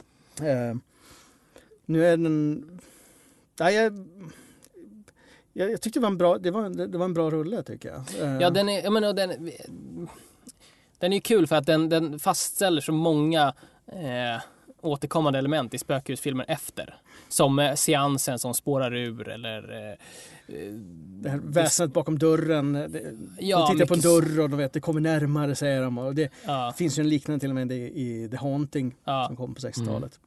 Nu är den... Jag tyckte det var en bra rulle, tycker jag. Ja, den är ju kul för att den fastställer så många återkommande element i spökhusfilmer efter. Som seansen som spårar ur, eller det här väsendet bakom dörren. De tittar på en dörr och de vet det kommer närmare, säger de. Och det finns ju en liknande till och med i The Haunting som kom på 60-talet.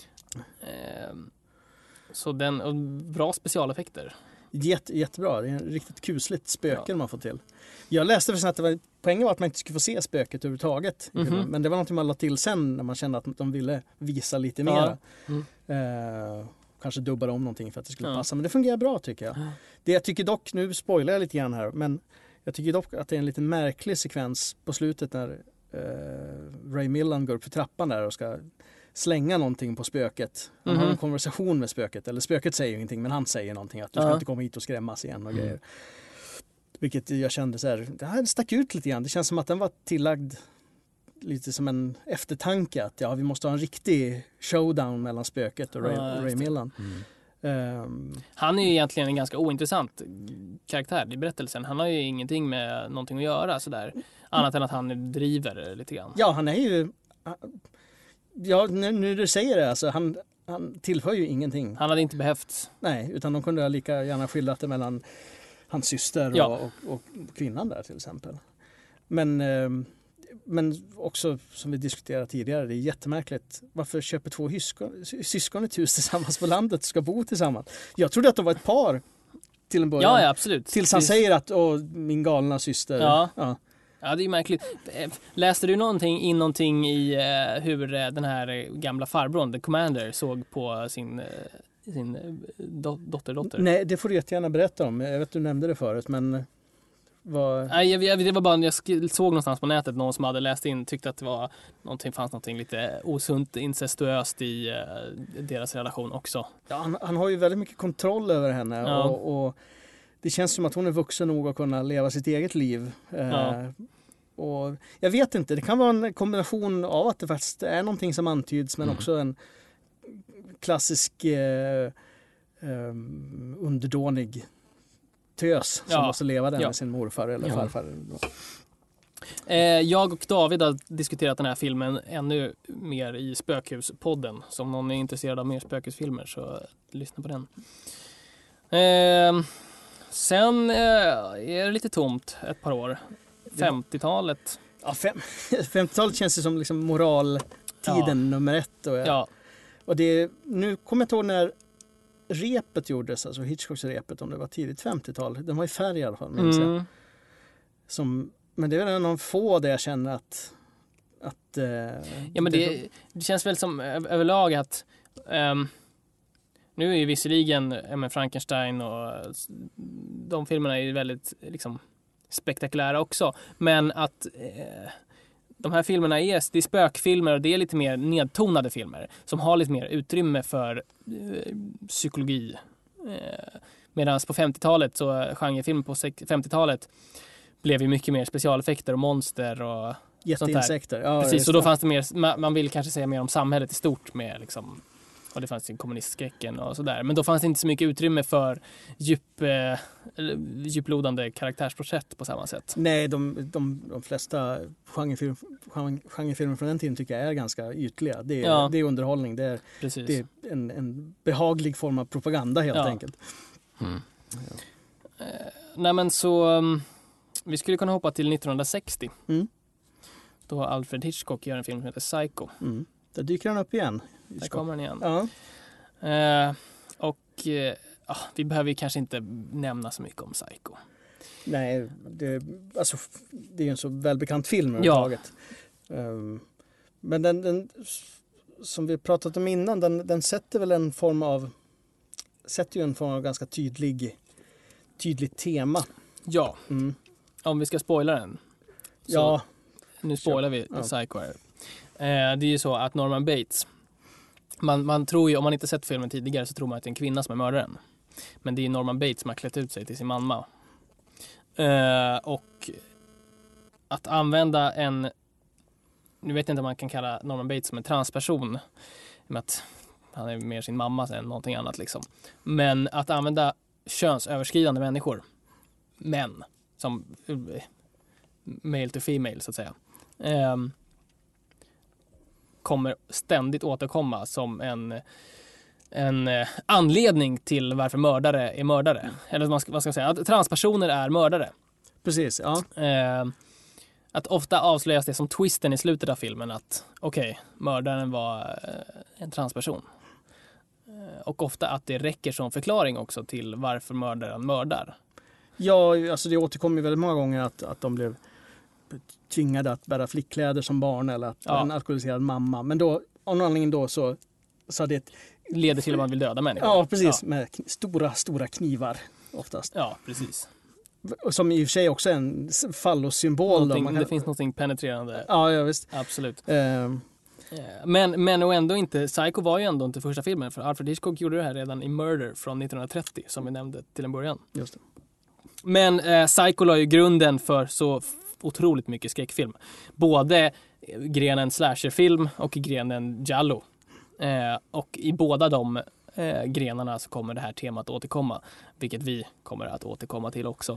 Så och bra specialeffekter. Jättebra. Det är en riktigt kusligt spöke man får till. Jag läste för att poängen var att man inte skulle få se spöket överhuvudtaget. Men det var något man la till sen när man kände att de ville visa lite mer. Kanske dubbade om någonting för att det skulle passa. Men det fungerar bra, tycker jag. Det jag tycker dock, nu spoilar jag lite grann här, men jag tycker dock att det är en lite märklig sekvens på slutet när Ray Milland går upp för trappan där och ska slänga någonting på spöket. Han har en konversation med spöket. Eller spöket säger ingenting, men han säger någonting. Att du ska inte komma hit och skrämmas igen och grejer. Vilket jag kände så här, det här stack ut lite grann. Det känns som att den var tillagd lite som en eftertanke. Att vi måste ha en riktig showdown mellan spöket och Ray Milland. Han är ju egentligen en ganska ointressant karaktär i berättelsen. Han har ju ingenting med någonting att göra sådär. Annat än att han driver lite grann. Ja, han är ju... Ja, nu du säger det, alltså, han tillför ju ingenting. Han hade inte behövt. Nej, utan de kunde lika gärna skilja det mellan hans syster och kvinnan där till exempel. Men också, som vi diskuterade tidigare, det är jättemärkligt. Varför köper två syskon ett hus tillsammans på landet och ska bo tillsammans? Jag trodde att de var ett par till en början. Ja, absolut. Tills han säger att min galna syster... Ja, det är märkligt. Läste du någonting i hur den här gamla farbrorn, The Commander, såg på sin dotter? Nej, det får du jättegärna berätta om. Jag vet att du nämnde det förut, men... Nej, det var bara, jag såg någonstans på nätet någon som hade läst in, tyckte att det var fanns någonting lite osunt, incestuöst i deras relation också. Ja, han har ju väldigt mycket kontroll över henne och det känns som att hon är vuxen nog att kunna leva sitt eget liv. Och jag vet inte, det kan vara en kombination av att det faktiskt är någonting som antyds, men också en klassisk underdånig tös som måste leva där med sin morfar eller farfar. Jag och David har diskuterat den här filmen ännu mer i Spökhuspodden. Så om någon är intresserad av mer spökhusfilmer så lyssna på den. Sen är det lite tomt ett par år. 50-talet. Ja, 50-talet känns det som liksom moraltiden nummer 1. Och nu kommer jag inte ihåg när repet gjordes, alltså Hitchcocks repet, om det var tidigt 50-tal. Den var i färg i alla fall, minns jag. Men det är väl någon få där jag känner att men det känns väl som överlag att nu är ju visserligen Frankenstein och de filmerna är ju väldigt liksom spektakulära också, men att de här filmerna det är spökfilmer och det är lite mer nedtonade filmer som har lite mer utrymme för psykologi. Medan på 50-talet så genrefilmer på 50-talet blev ju mycket mer specialeffekter och monster och jätteinsekter. Ja, precis, och då fanns det mer, man vill kanske säga mer om samhället i stort med liksom, och det fanns ju kommunistskräcken och sådär. Men då fanns det inte så mycket utrymme för djuplodande karaktärsporträtt på samma sätt. Nej, de flesta genrefilmer från den tiden tycker jag är ganska ytliga. Det är underhållning. Det är en behaglig form av propaganda helt enkelt. Nej, men så vi skulle kunna hoppa till 1960. Då Alfred Hitchcock gör en film som heter Psycho. Där dyker han upp igen. Där kommer han igen. Ja. Vi behöver ju kanske inte nämna så mycket om Psycho. Nej, det är ju en så välbekant film överhuvudtaget. Men den som vi pratat om innan, den sätter väl en form av ganska tydligt tema. Ja. Om vi ska spoila den. Så nu spoilar vi Psycho här. Det är ju så att Norman Bates, man tror ju, om man inte sett filmen tidigare så tror man att det är en kvinna som är mördaren. Men det är Norman Bates som har klätt ut sig till sin mamma. Och att använda nu vet jag inte om man kan kalla Norman Bates som en transperson, med att han är mer sin mamma än någonting annat liksom. Men att använda könsöverskridande människor, män, som male to female så att säga, kommer ständigt återkomma som en anledning till varför mördare är mördare. Eller vad ska man säga? Att transpersoner är mördare. Precis, ja. Att ofta avslöjas det som twisten i slutet av filmen att mördaren var en transperson. Och ofta att det räcker som förklaring också till varför mördaren mördar. Ja, alltså det återkommer väldigt många gånger att de blev tvingade att bära flickkläder som barn eller att en alkoholiserad mamma. Men då, av någon anledning då så det leder till att man vill döda människor. Ja, precis. Ja. Med stora knivar oftast. Ja, precis. Som i och för sig också är en fallossymbol. Det finns någonting penetrerande. Ja, visst. Absolut. Men och ändå inte, Psycho var ju ändå inte första filmen, för Alfred Hitchcock gjorde det här redan i Murder från 1930 som vi nämnde till en början. Just det. Men Psycho la ju grunden för så otroligt mycket skräckfilm. Både grenen slasherfilm och grenen giallo. Och i båda de grenarna så kommer det här temat återkomma, vilket vi kommer att återkomma till också.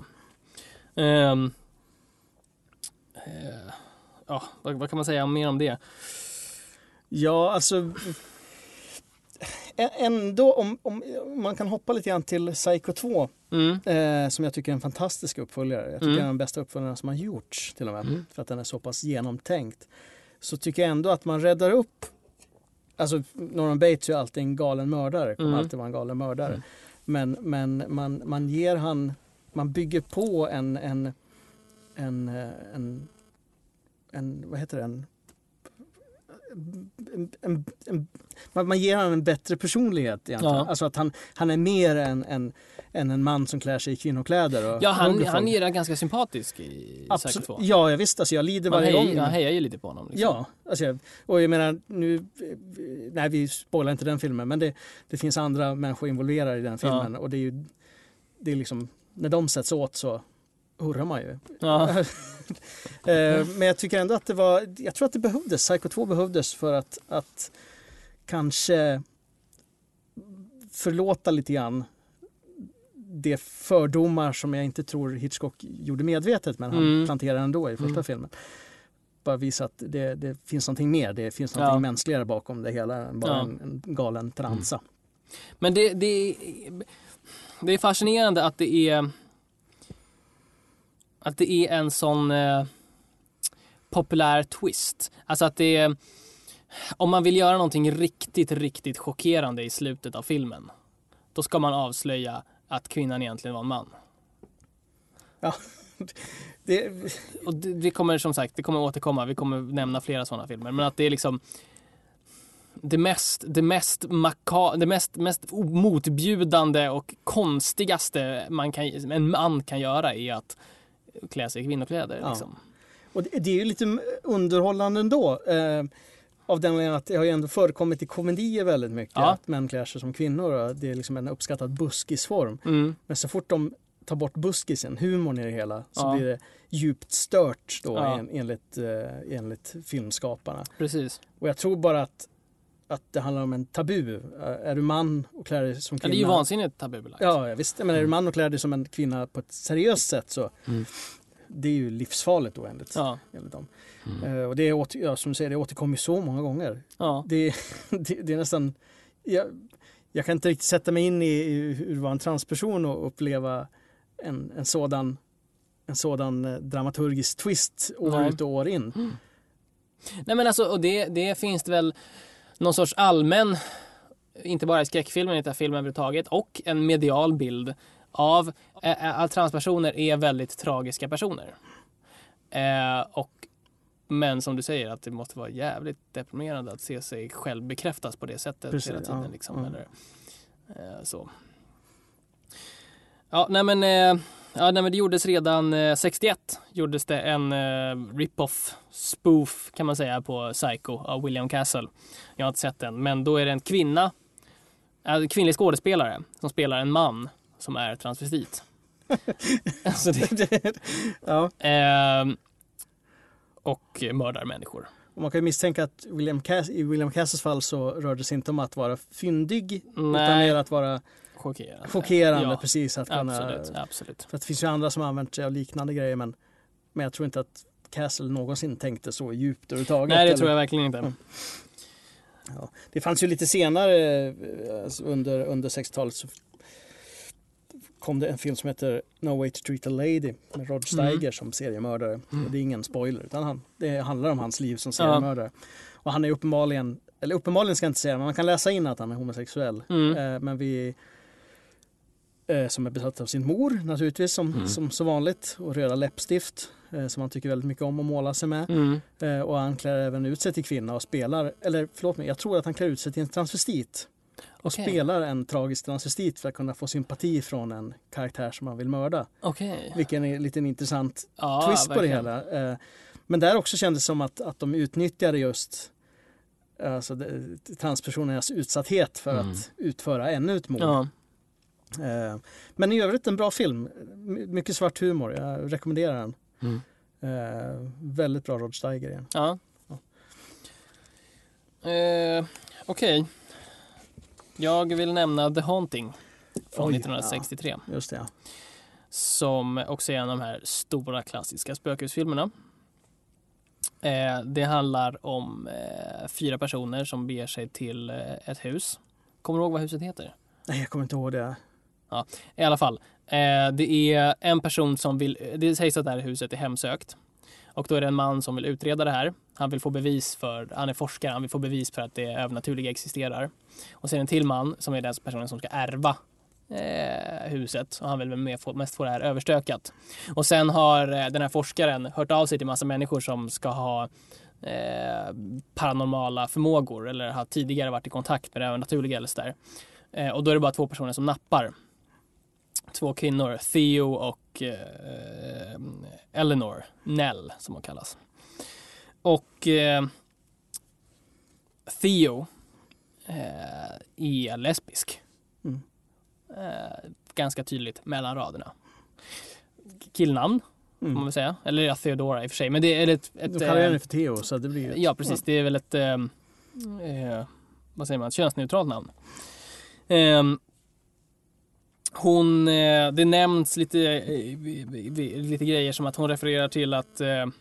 Vad kan man säga mer om det? Ja, alltså ändå om man kan hoppa lite grann till Psycho 2 som jag tycker är en fantastisk uppföljare. Jag tycker det är den bästa uppföljaren som har gjorts till och med, för att den är så pass genomtänkt. Så tycker jag ändå att man räddar upp, alltså Norman Bates är ju alltid en galen mördare, kommer alltid vara en galen mördare. Men man ger man bygger på en vad heter det, man ger honom en bättre personlighet egentligen. Ja. Alltså att han är mer än en man som klär sig i kvinnokläder. Och han är ganska sympatisk i Psycho 2. Ja, jag visste. Alltså, jag lider varje gång. Jag hejar ju lite på honom. Liksom. Ja, alltså, och jag menar nu, nej vi spoilar inte den filmen, men det finns andra människor involverade i den filmen och det är liksom, när de sätts åt så hurrar man ju. Ja. Men jag tycker ändå att jag tror att det behövdes. Psycho 2 behövdes för att kanske förlåta lite grann de fördomar som jag inte tror Hitchcock gjorde medvetet, men han planterade ändå i första filmen. Bara visa att det finns någonting mer. Det finns någonting mänskligare bakom det hela än bara en galen transa. Men det är fascinerande att det är en sån populär twist. Alltså att det är, om man vill göra någonting riktigt, riktigt chockerande i slutet av filmen, då ska man avslöja att kvinnan egentligen var en man. Ja. Och det kommer som sagt, det kommer återkomma. Vi kommer nämna flera sådana filmer. Men att det är liksom det mest motbjudande och konstigaste en man kan göra är att klä sig i kvinnokläder. Ja. Liksom. Och det är ju lite underhållande ändå. Av den anledningen att det har ju ändå förekommit i komedier väldigt mycket. Ja. Att män klär sig som kvinnor. Det är liksom en uppskattad buskisform. Men så fort de tar bort buskisen, humorn i det hela, så blir det djupt stört då, enligt filmskaparna. Precis. Och jag tror bara att det handlar om en tabu. Är du man och klär dig som kvinna? Ja, det är ju vansinnigt tabubelagt. Ja, visst. Men är du man och klär dig som en kvinna på ett seriöst sätt, så det är ju livsfarligt då enligt dem. Och det är, som du säger, det återkommer så många gånger. Ja. Det är nästan... Jag kan inte riktigt sätta mig in i hur det var en transperson och uppleva en sådan dramaturgisk twist år ut och år in. Nej, men alltså, och det finns det väl någon sorts allmän, inte bara i skräckfilmen utan filmen överhuvudtaget, och en medial bild av att transpersoner är väldigt tragiska personer. Men som du säger, att det måste vara jävligt deprimerande att se sig själv bekräftas på det sättet. Precis, hela tiden. Liksom, eller, så. Ja, nej men det gjordes redan 61 gjordes det en rip-off spoof kan man säga på Psycho av William Castle. Jag har inte sett den, men då är det en kvinnlig skådespelare som spelar en man som är transvestit. Alltså och mördar människor. Och man kan ju misstänka att i William Castles fall så rörde det sig inte om att vara fyndig, utan mer att vara chockerande, precis. Att absolut. För att det finns ju andra som har använt sig av liknande grejer, men jag tror inte att Castle någonsin tänkte så djupt överhuvudtaget. Nej, det tror jag verkligen inte. Ja. Det fanns ju lite senare under 60-talet så kom det en film som heter No Way to Treat a Lady med Rod Steiger som seriemördare. Och det är ingen spoiler, utan det handlar om hans liv som seriemördare. Och han är uppenbarligen ska jag inte säga, men man kan läsa in att han är homosexuell. Men som är besatt av sin mor naturligtvis, som så vanligt, och röda läppstift som han tycker väldigt mycket om att måla sig med. Och han klär även ut sig till kvinna och spelar, jag tror att han klär ut sig till en transvestit. Och spelar en tragisk transvestit för att kunna få sympati från en karaktär som han vill mörda. Vilken är en liten intressant twist på det hela. Men där också kändes som att de utnyttjade just transpersonernas utsatthet för att utföra ännu ett mord. Men i övrigt en bra film. Mycket svart humor. Jag rekommenderar den. Väldigt bra Rod Steiger igen. Okej. Jag vill nämna The Haunting från 1963. Just det. Som också är en av de här stora klassiska spökhusfilmerna. Det handlar om 4 personer som beger sig till ett hus. Kommer du ihåg vad huset heter? Nej, jag kommer inte ihåg det. Ja, i alla fall. Det är en person som vill... Det sägs att det här huset är hemsökt. Och då är det en man som vill utreda det här. Han vill få bevis han är forskare, han vill få bevis för att det övernaturliga existerar. Och sen en till man som är den personen som ska ärva huset. Och han vill mest få det här överstökat. Och sen har den här forskaren hört av sig till massa människor som ska ha paranormala förmågor. Eller har tidigare varit i kontakt med det övernaturliga eller så där. Och då är det bara 2 personer som nappar. 2 kvinnor, Theo och Eleanor, Nell som hon kallas. Och Theo är lesbisk. Ganska tydligt mellan raderna. Killnamn, får man väl säga. Eller ja, Theodora i och för sig. Men det är ett du kallar henne för Theo, så det blir... Ja, precis. Det är väl ett vad säger man, könsneutralt namn. Det nämns lite grejer som att hon refererar till att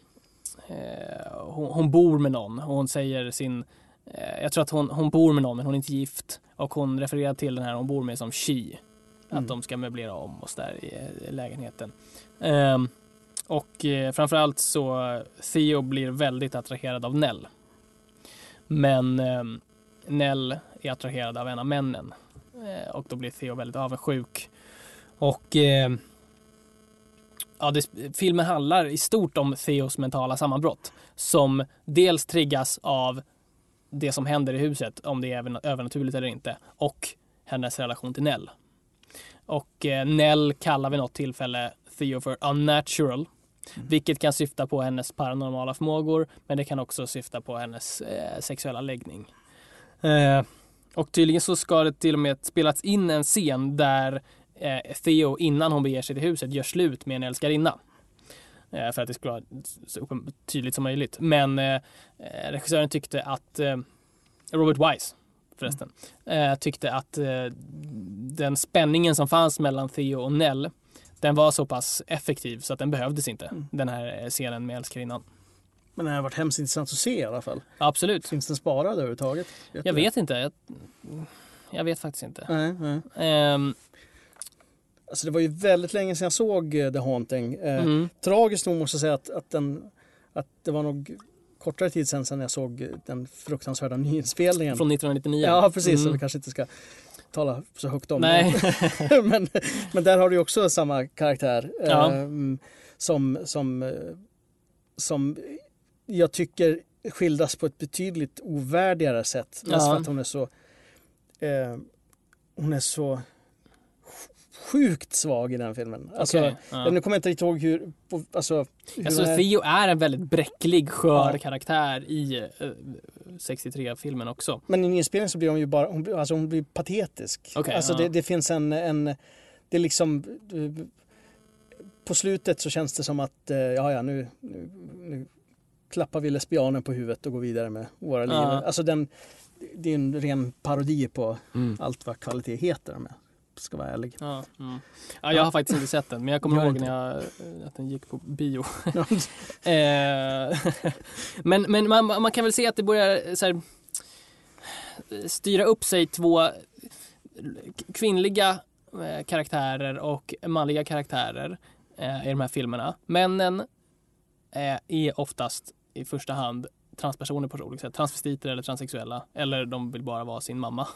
hon bor med någon. Och hon säger jag tror att hon bor med någon, men hon är inte gift. Och hon refererar till den här hon bor med som she. Att de ska möblera om och så där i lägenheten. Och framförallt så Theo blir väldigt attraherad av Nell. Men Nell är attraherad av en av männen. Och då blir Theo väldigt avundsjuk. Och filmen handlar i stort om Theos mentala sammanbrott. Som dels triggas av det som händer i huset, om det är övernaturligt eller inte. Och hennes relation till Nell. Och Nell kallar vid något tillfälle Theo för unnatural. Vilket kan syfta på hennes paranormala förmågor, men det kan också syfta på hennes sexuella läggning. Och tydligen så ska det till och med spelats in en scen där Theo innan hon beger sig till huset gör slut med en älskarinna. För att det skulle vara så tydligt som möjligt. Men regissören tyckte att Robert Wise förresten tyckte att den spänningen som fanns mellan Theo och Nell, den var så pass effektiv så att den behövdes inte, den här scenen med älskarinnan. Men det har varit hemskt intressant att se i alla fall. Absolut. Finns den sparad överhuvudtaget? Jag vet inte. Jag vet faktiskt inte. Nej. Alltså det var ju väldigt länge sedan jag såg The Haunting. Tragiskt nog måste jag säga att det var nog kortare tid sedan jag såg den fruktansvärda nyinspelningen. Från 1999. Ja, precis. Så vi kanske inte ska tala så högt om Nej. det. men där har du ju också samma karaktär som jag tycker skildras på ett betydligt ovärdigare sätt. Mest för att hon är så sjukt svag i den filmen. Alltså, nu kommer jag inte riktigt ihåg hur Theo är en väldigt bräcklig, skör karaktär i 63-filmen också. Men i inspelningen så blir hon ju bara hon blir patetisk. Det finns en det är liksom på slutet så känns det som att nu klappar vi lesbianen på huvudet och går vidare med våra liv. Alltså det är en ren parodi på allt vad kvalitet heter med. Ska vara ärlig. Jag har faktiskt inte sett den, men jag kommer ihåg att den gick på bio. Men man kan väl se att det börjar så här, styra upp sig två kvinnliga karaktärer och manliga karaktärer i de här filmerna. Männen är oftast i första hand transpersoner på olika sätt. Transvestiter eller transsexuella. Eller de vill bara vara sin mamma.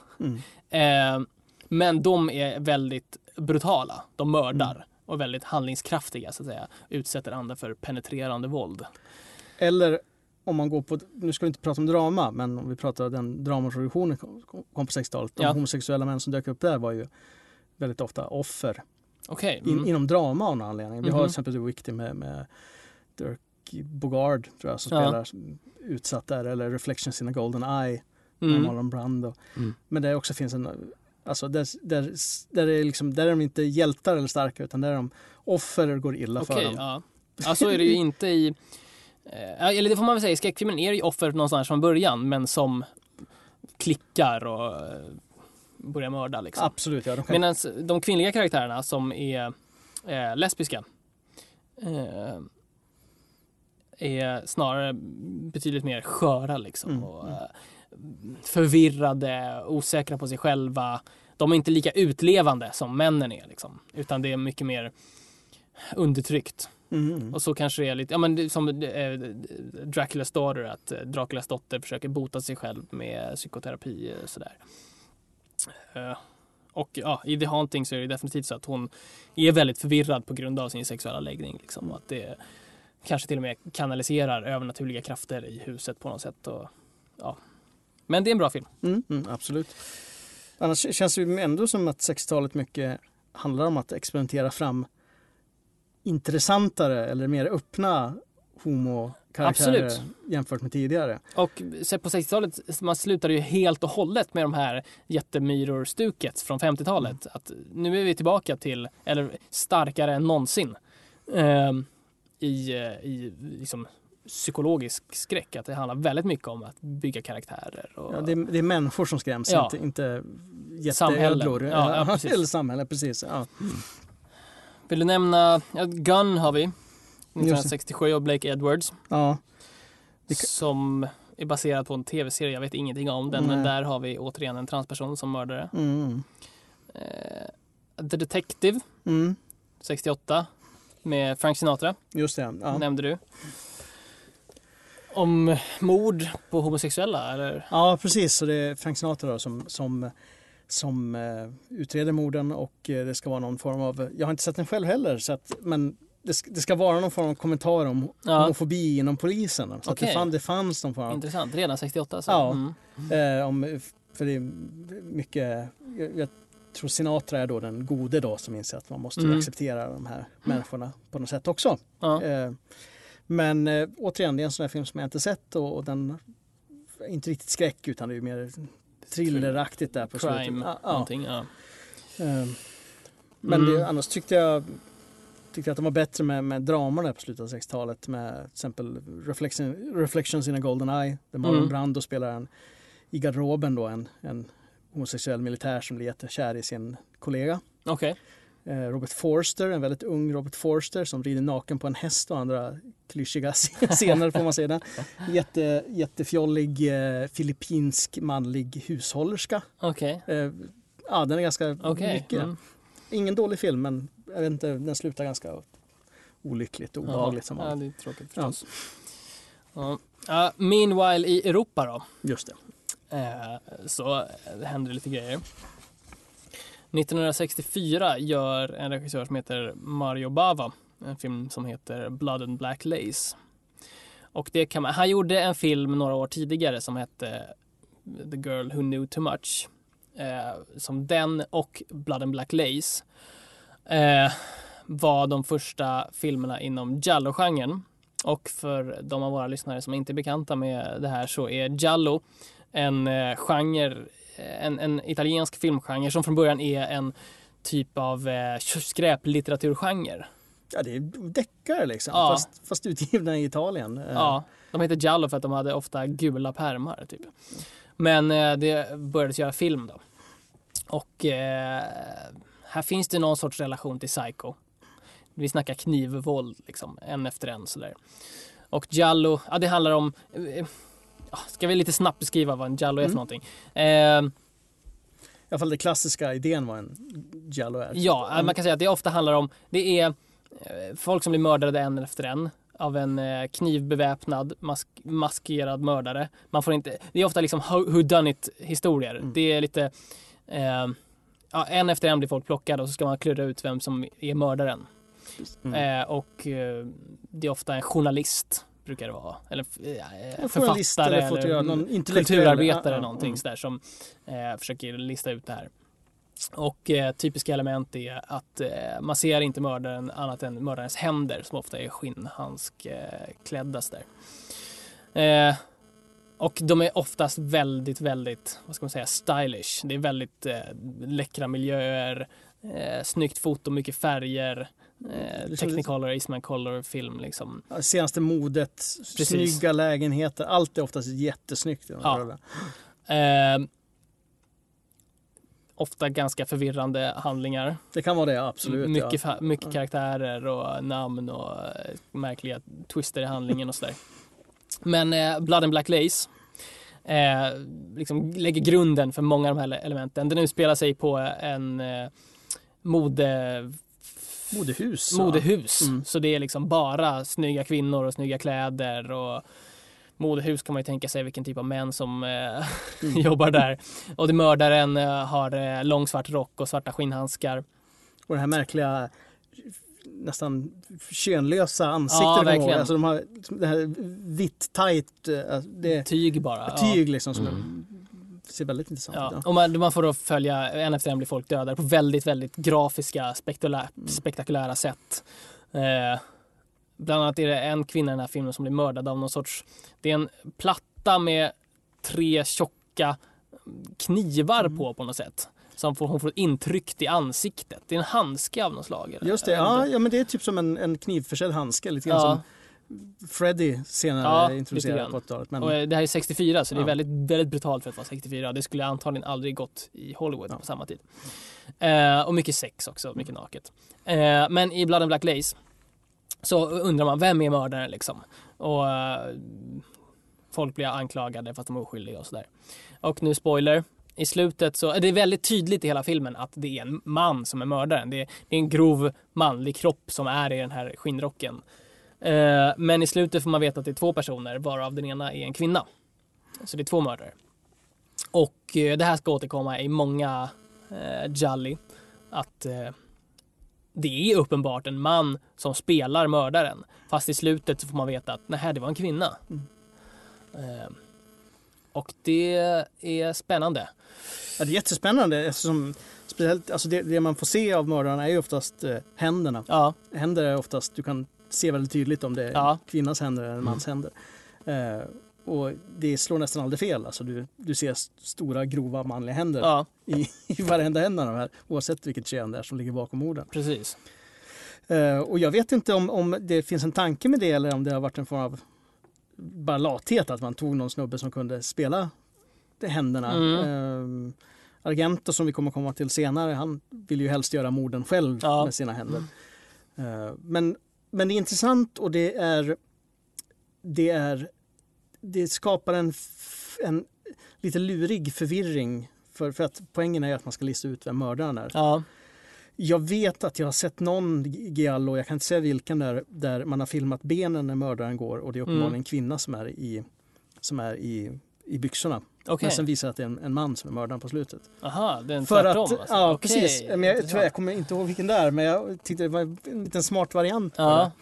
Men de är väldigt brutala. De mördar och väldigt handlingskraftiga så att säga. Utsätter andra för penetrerande våld. Eller om man går på, nu ska vi inte prata om drama, men om vi pratar om den dramaproduktionen kom på 60-talet. De homosexuella män som dök upp där var ju väldigt ofta offer. Inom drama av någon anledning. Vi har till exempel The Victim med Dirk Bogarde tror jag som spelar utsatt där. Eller Reflections in a Golden Eye med Marlon Brando. Men det också finns en alltså där är liksom, där är de inte hjältar eller starka utan där är de offer går illa för dem. Ja, så är det ju inte i eller det får man väl säga, i skräckfilmen är det ju offer någonstans från början men som klickar och börjar mörda liksom. Absolut, ja. Medan de kvinnliga karaktärerna som är lesbiska är snarare betydligt mer sköra liksom och förvirrade, osäkra på sig själva. De är inte lika utlevande som männen är liksom, utan det är mycket mer undertryckt. Och så kanske det är lite som Draculas Daughter, att Draculas dotter försöker bota sig själv med psykoterapi och sådär. Och i The Haunting så är det definitivt så att hon är väldigt förvirrad på grund av sin sexuella läggning liksom, och att det kanske till och med kanaliserar övernaturliga krafter i huset på något sätt och men det är en bra film. Absolut. Annars känns det ju ändå som att 60-talet mycket handlar om att experimentera fram intressantare eller mer öppna homo-karaktärer jämfört med tidigare. Och på 60-talet man slutade ju helt och hållet med de här jättemyror-stuket från 50-talet. Att nu är vi tillbaka till, eller starkare än någonsin i liksom psykologisk skräck, att det handlar väldigt mycket om att bygga karaktärer. Och det är människor som skräms, inte jätteödlor. Eller samhälle, precis. Ja. Vill du nämna Gun har vi 1967 av Blake Edwards. Ja. Som är baserad på en tv-serie, jag vet ingenting om den, men där har vi återigen en transperson som mördare. The Detective 68 med Frank Sinatra, Just det, ja. nämnde du. Om mord på homosexuella, eller? Ja, precis. Så det är Frank Sinatra då, som utreder morden, och det ska vara någon form av... Jag har inte sett den själv heller, men det ska vara någon form av kommentar om homofobi inom polisen. Så Okej. att det fanns någon form av... Intressant, redan 68 så. Ja, för det är mycket... Jag tror Sinatra är då den gode då, som inser att man måste acceptera de här människorna på något sätt också. Ja. Men återigen, det är en sån här film som jag inte sett, och den är inte riktigt skräck, utan det är mer thrilleraktigt där på Crime, slutet. någonting, ja. Men annars tyckte jag att de var bättre med dramer där på slutet av 60-talet, med till exempel Reflections in a Golden Eye, där Marlon Brando spelar i garderoben då en homosexuell militär som blir jättekär i sin kollega. Okej. Robert Forster, en väldigt ung Robert Forster som rider naken på en häst och andra klyschiga scener, får man säga. Jättefjollig filippinsk manlig hushållerska. Okej. Ja, den är ganska mycket. Ingen dålig film, men jag vet inte, den slutar ganska olyckligt och obehagligt som ja, vanligt. det är tråkigt förstås. Ja. Meanwhile i Europa då. Just det. Så händer lite grejer. 1964 gör en regissör som heter Mario Bava en film som heter Blood and Black Lace. Och det han gjorde en film några år tidigare som hette The Girl Who Knew Too Much. Som den och Blood and Black Lace var de första filmerna inom giallo-genren. Och för de av våra lyssnare som inte är bekanta med det här, så är giallo en genre, en italiensk filmgenre som från början är en typ av skräplitteraturgenre. Ja, det är deckare liksom, ja. fast utgivna i Italien. Ja, de heter giallo för att de hade ofta gula pärmar typ. Men det började göra film då. Och här finns det någon sorts relation till Psycho. Vi snackar knivvåld liksom, en efter en sådär. Och giallo, det handlar om... ska vi lite snabbt beskriva vad en giallo är för någonting? I alla fall den klassiska idén vad en giallo är. Ja, man kan säga att det ofta handlar om... Det är folk som blir mördade en efter en av en knivbeväpnad, maskerad mördare. Man får inte... Det är ofta liksom whodunit-historier. Det är lite... en efter en blir folk plockade och så ska man klura ut vem som är mördaren. Och det är ofta en journalist brukar det vara, eller författare eller kulturarbetare någonting sådär som försöker lista ut det här. Och typiska element är att man ser inte mördaren annat än mördarens händer som ofta är skinnhandskklädda där. Och de är oftast väldigt, väldigt, vad ska man säga, stylish. Det är väldigt läckra miljöer, snyggt foto, mycket färger, Technicolor, Eastman Color film liksom. Senaste modet, snygga lägenheter, allt är oftast jättesnyggt. Ofta ganska förvirrande handlingar. Det kan vara det, absolut. Mycket karaktärer och namn och märkliga twister i handlingen och sådär. Men Blood and Black Lace liksom lägger grunden för många av de här elementen. Den utspelar sig på en modehus. Så det är liksom bara snygga kvinnor och snygga kläder, och modehus kan man ju tänka sig vilken typ av män som jobbar där. Och det mördaren har lång svart rock och svarta skinnhandskar. Och det här märkliga nästan könlösa ansiktet. Ja, verkligen. Alltså de har det här vitt, tajt tyg bara. Tyg liksom som ser väldigt intressant ut. Ja. Och man får då följa en efter en blir folk dödade på väldigt, väldigt grafiska, spektakulära sätt. Bland annat är det en kvinna i den här filmen som blir mördad av någon sorts... Det är en platta med 3 tjocka knivar på något sätt. Som hon får intryckt i ansiktet. Det är en handske av något slag. Eller? Just det, ja, men det är typ som en knivförsedd handske. Lite grann som Freddy senare introducerade på 80-talet. Men... Och det här är 64, så det är väldigt, väldigt brutalt för att vara 64. Det skulle antagligen aldrig gått i Hollywood på samma tid. Och mycket sex också, mycket naket. Men i Blood and Black Lace så undrar man, vem är mördaren liksom? Och folk blir anklagade fast de är oskyldiga och sådär. Och nu spoiler, i slutet så är det väldigt tydligt i hela filmen att det är en man som är mördaren. Det är en grov manlig kropp som är i den här skinnrocken. Men i slutet får man veta att det är 2 personer, varav den ena är en kvinna. Så det är 2 mördare. Och det här ska återkomma i många Jolly. Att det är uppenbart en man som spelar mördaren. Fast i slutet så får man veta att nej, det var en kvinna. Och det är spännande. Ja, det är jättespännande eftersom speciellt, alltså det man får se av mördarna är ju oftast händerna. Ja. Händer är oftast, du kan se väldigt tydligt om det är kvinnas händer eller en mans händer. Och det slår nästan aldrig fel. Alltså du ser stora grova manliga händer i varenda hända av de här, oavsett vilket kön det är som ligger bakom morden. Precis. Och jag vet inte om det finns en tanke med det eller om det har varit en form av bara lathet att man tog någon snubbe som kunde spela händerna. Argento som vi kommer komma till senare, han vill ju helst göra morden själv med sina händer. Men det är intressant och det skapar en lite lurig förvirring för att poängen är att man ska lista ut vem mördaren är. Ja. Jag vet att jag har sett någon giallo, jag kan inte säga vilken där man har filmat benen när mördaren går och det är uppenbarligen en kvinna som är i byxorna. Okay. Men sen visar att det är en man som är mördaren på slutet. Aha, det är en tvärtom. Alltså. Ja, okay. Precis. Men jag kommer inte ihåg vilken där, men jag tyckte det var en liten smart variant. Ja.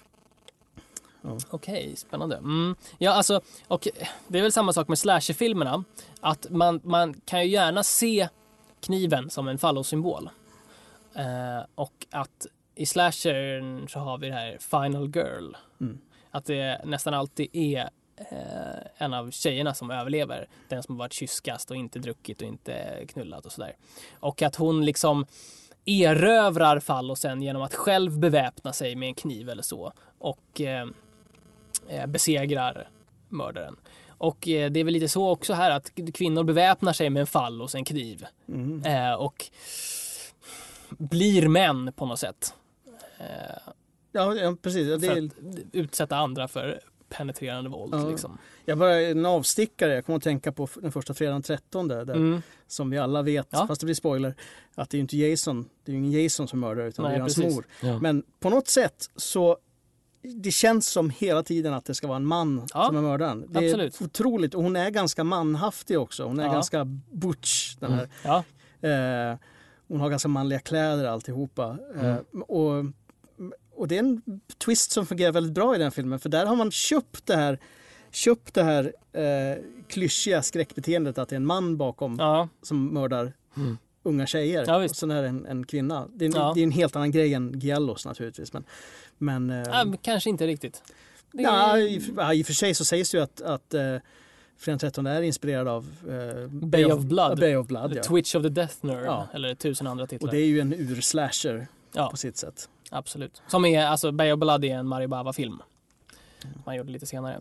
Okej, spännande. Ja, alltså, och det är väl samma sak med slasherfilmerna. Att man kan ju gärna se kniven som en fallosymbol. Och att i slashern så har vi det här Final Girl. Att det nästan alltid är en av tjejerna som överlever. Den som har varit kyskast och inte druckit och inte knullat och sådär. Och att hon liksom erövrar fallosen genom att själv beväpna sig med en kniv eller så. Och besegrar mördaren. Och det är väl lite så också här att kvinnor beväpnar sig med en fallos, en kniv. Och blir män på något sätt. Ja, precis. För att utsätta andra för penetrerande våld. Liksom. Jag bara en avstickare. Jag kommer att tänka på den första fredagen 13 där som vi alla vet, fast det blir spoiler, att det är inte Jason. Det är ingen Jason som mördar utan det är hans mor. Ja. Men på något sätt så det känns som hela tiden att det ska vara en man som är mördaren. Det absolut. Är otroligt. Och hon är ganska manhaftig också. Hon är ganska butch. Den här. Hon har ganska manliga kläder alltihopa. Och det är en twist som fungerar väldigt bra i den filmen. För där har man köpt det här klyschiga skräckbeteendet att det är en man bakom som mördar unga tjejer. Ja, och sen är det en kvinna. Det är en helt annan grej än giallos naturligtvis. Men kanske inte riktigt. I och för sig så sägs det ju att Fredagen 13 är inspirerad av Bay of Blood. The Twitch of the Death Nerve eller 1000 andra titlar. Och det är ju en urslasher på sitt sätt. Absolut. Som är, alltså Bay of Blood är en Mario Bava-film. Man gjorde lite senare.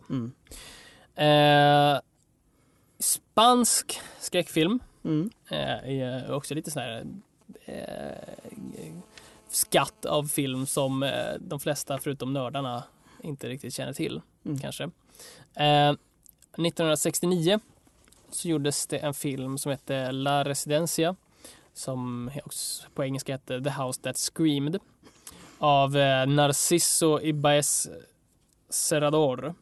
Spansk skräckfilm. Är också lite sån här skatt av film som de flesta förutom nördarna inte riktigt känner till kanske. 1969 så gjordes det en film som heter La Residencia som också på engelska heter The House That Screamed av Narciso Ibáez Serrador.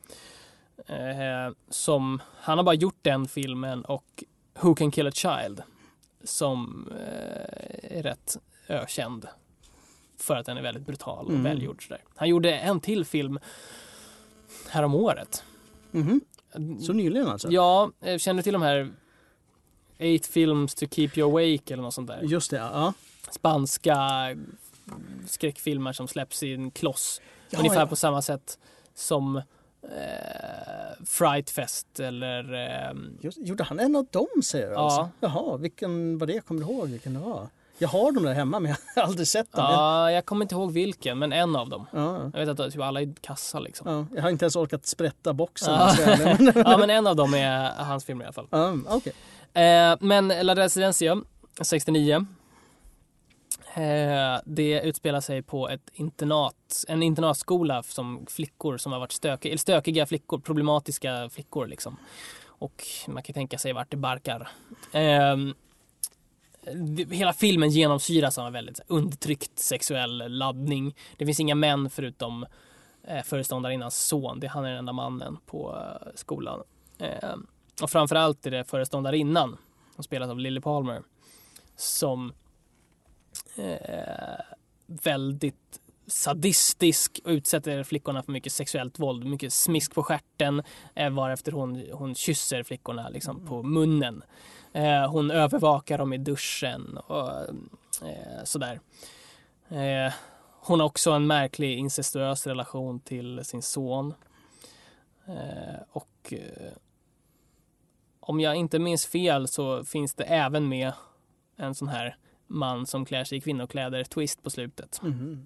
Som han har bara gjort den filmen och Who Can Kill a Child som är rätt ökänd för att den är väldigt brutal och välgjord sådär. Han gjorde en till film härom året. Så nyligen alltså? Ja, jag känner till de här 8 films to keep you awake eller något sånt där. Just det, ja. Spanska skräckfilmer som släpps i en kloss. Ungefär på samma sätt som Fright Fest eller... Gjorde han en av dem, säger du? Alltså? Jaha, vilken var det? Kommer du ihåg vilken det var? Jag har dem där hemma men jag har aldrig sett dem. Ja, jag kommer inte ihåg vilken, men en av dem. Jag vet att typ alla är kassa liksom. Ja, jag har inte ens orkat sprätta boxen. Ja, men en av dem är hans film i alla fall. Okay. Men La Residencia 69 det utspelar sig på en internatskola som flickor som har varit stökiga flickor, problematiska flickor liksom. Och man kan tänka sig vart det barkar. Hela filmen genomsyras av en väldigt undertryckt sexuell laddning. Det finns inga män förutom föreståndarinnans son. Han är den enda mannen på skolan. Och framförallt är det föreståndarinnan som spelas av Lily Palmer som väldigt sadistisk och utsätter flickorna för mycket sexuellt våld, mycket smisk på stjärten, varefter hon kysser flickorna liksom på munnen. Hon övervakar dem i duschen och sådär. Hon har också en märklig incestuös relation till sin son. Och om jag inte minns fel så finns det även med en sån här man som klär sig i kvinnokläder twist på slutet.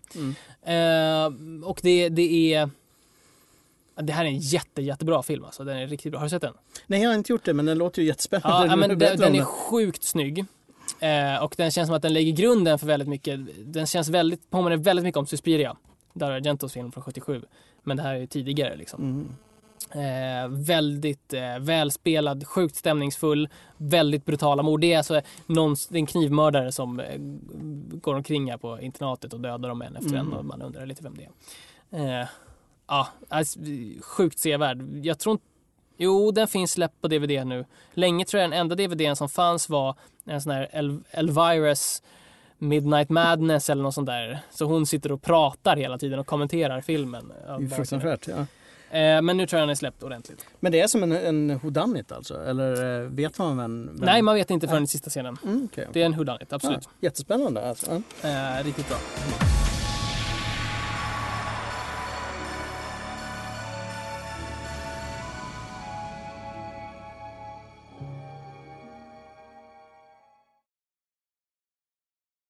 Och det här är en jättebra film alltså. Den är riktigt bra. Har du sett den? Nej, jag har inte gjort det, men den låter ju jättespännande. Ja, men den är sjukt snygg. Och den känns som att den lägger grunden för väldigt mycket. Den känns påminner väldigt mycket om Suspiria, Dario Argentos film från 77. Men det här är ju tidigare liksom. Väldigt välspelad, sjukt stämningsfull, väldigt brutala mord. Det är alltså en knivmördare som går omkring här på internatet och dödar dem en efter en och man undrar lite vem det är. Alltså, sjukt sevärd. Jag tror inte... Jo, den finns släppt på DVD nu. Länge tror jag den enda DVDn som fanns var en sån här Elvira's Midnight Madness eller något sånt där. Så hon sitter och pratar hela tiden och kommenterar filmen. Det är fruktansvärt, ja. Men nu tror jag den är släppt ordentligt. Men det är som en whodunit alltså? Eller vet man vem? Nej, man vet inte förrän i sista scenen. Okay. Det är en whodunit, absolut. Jättespännande alltså. Riktigt bra.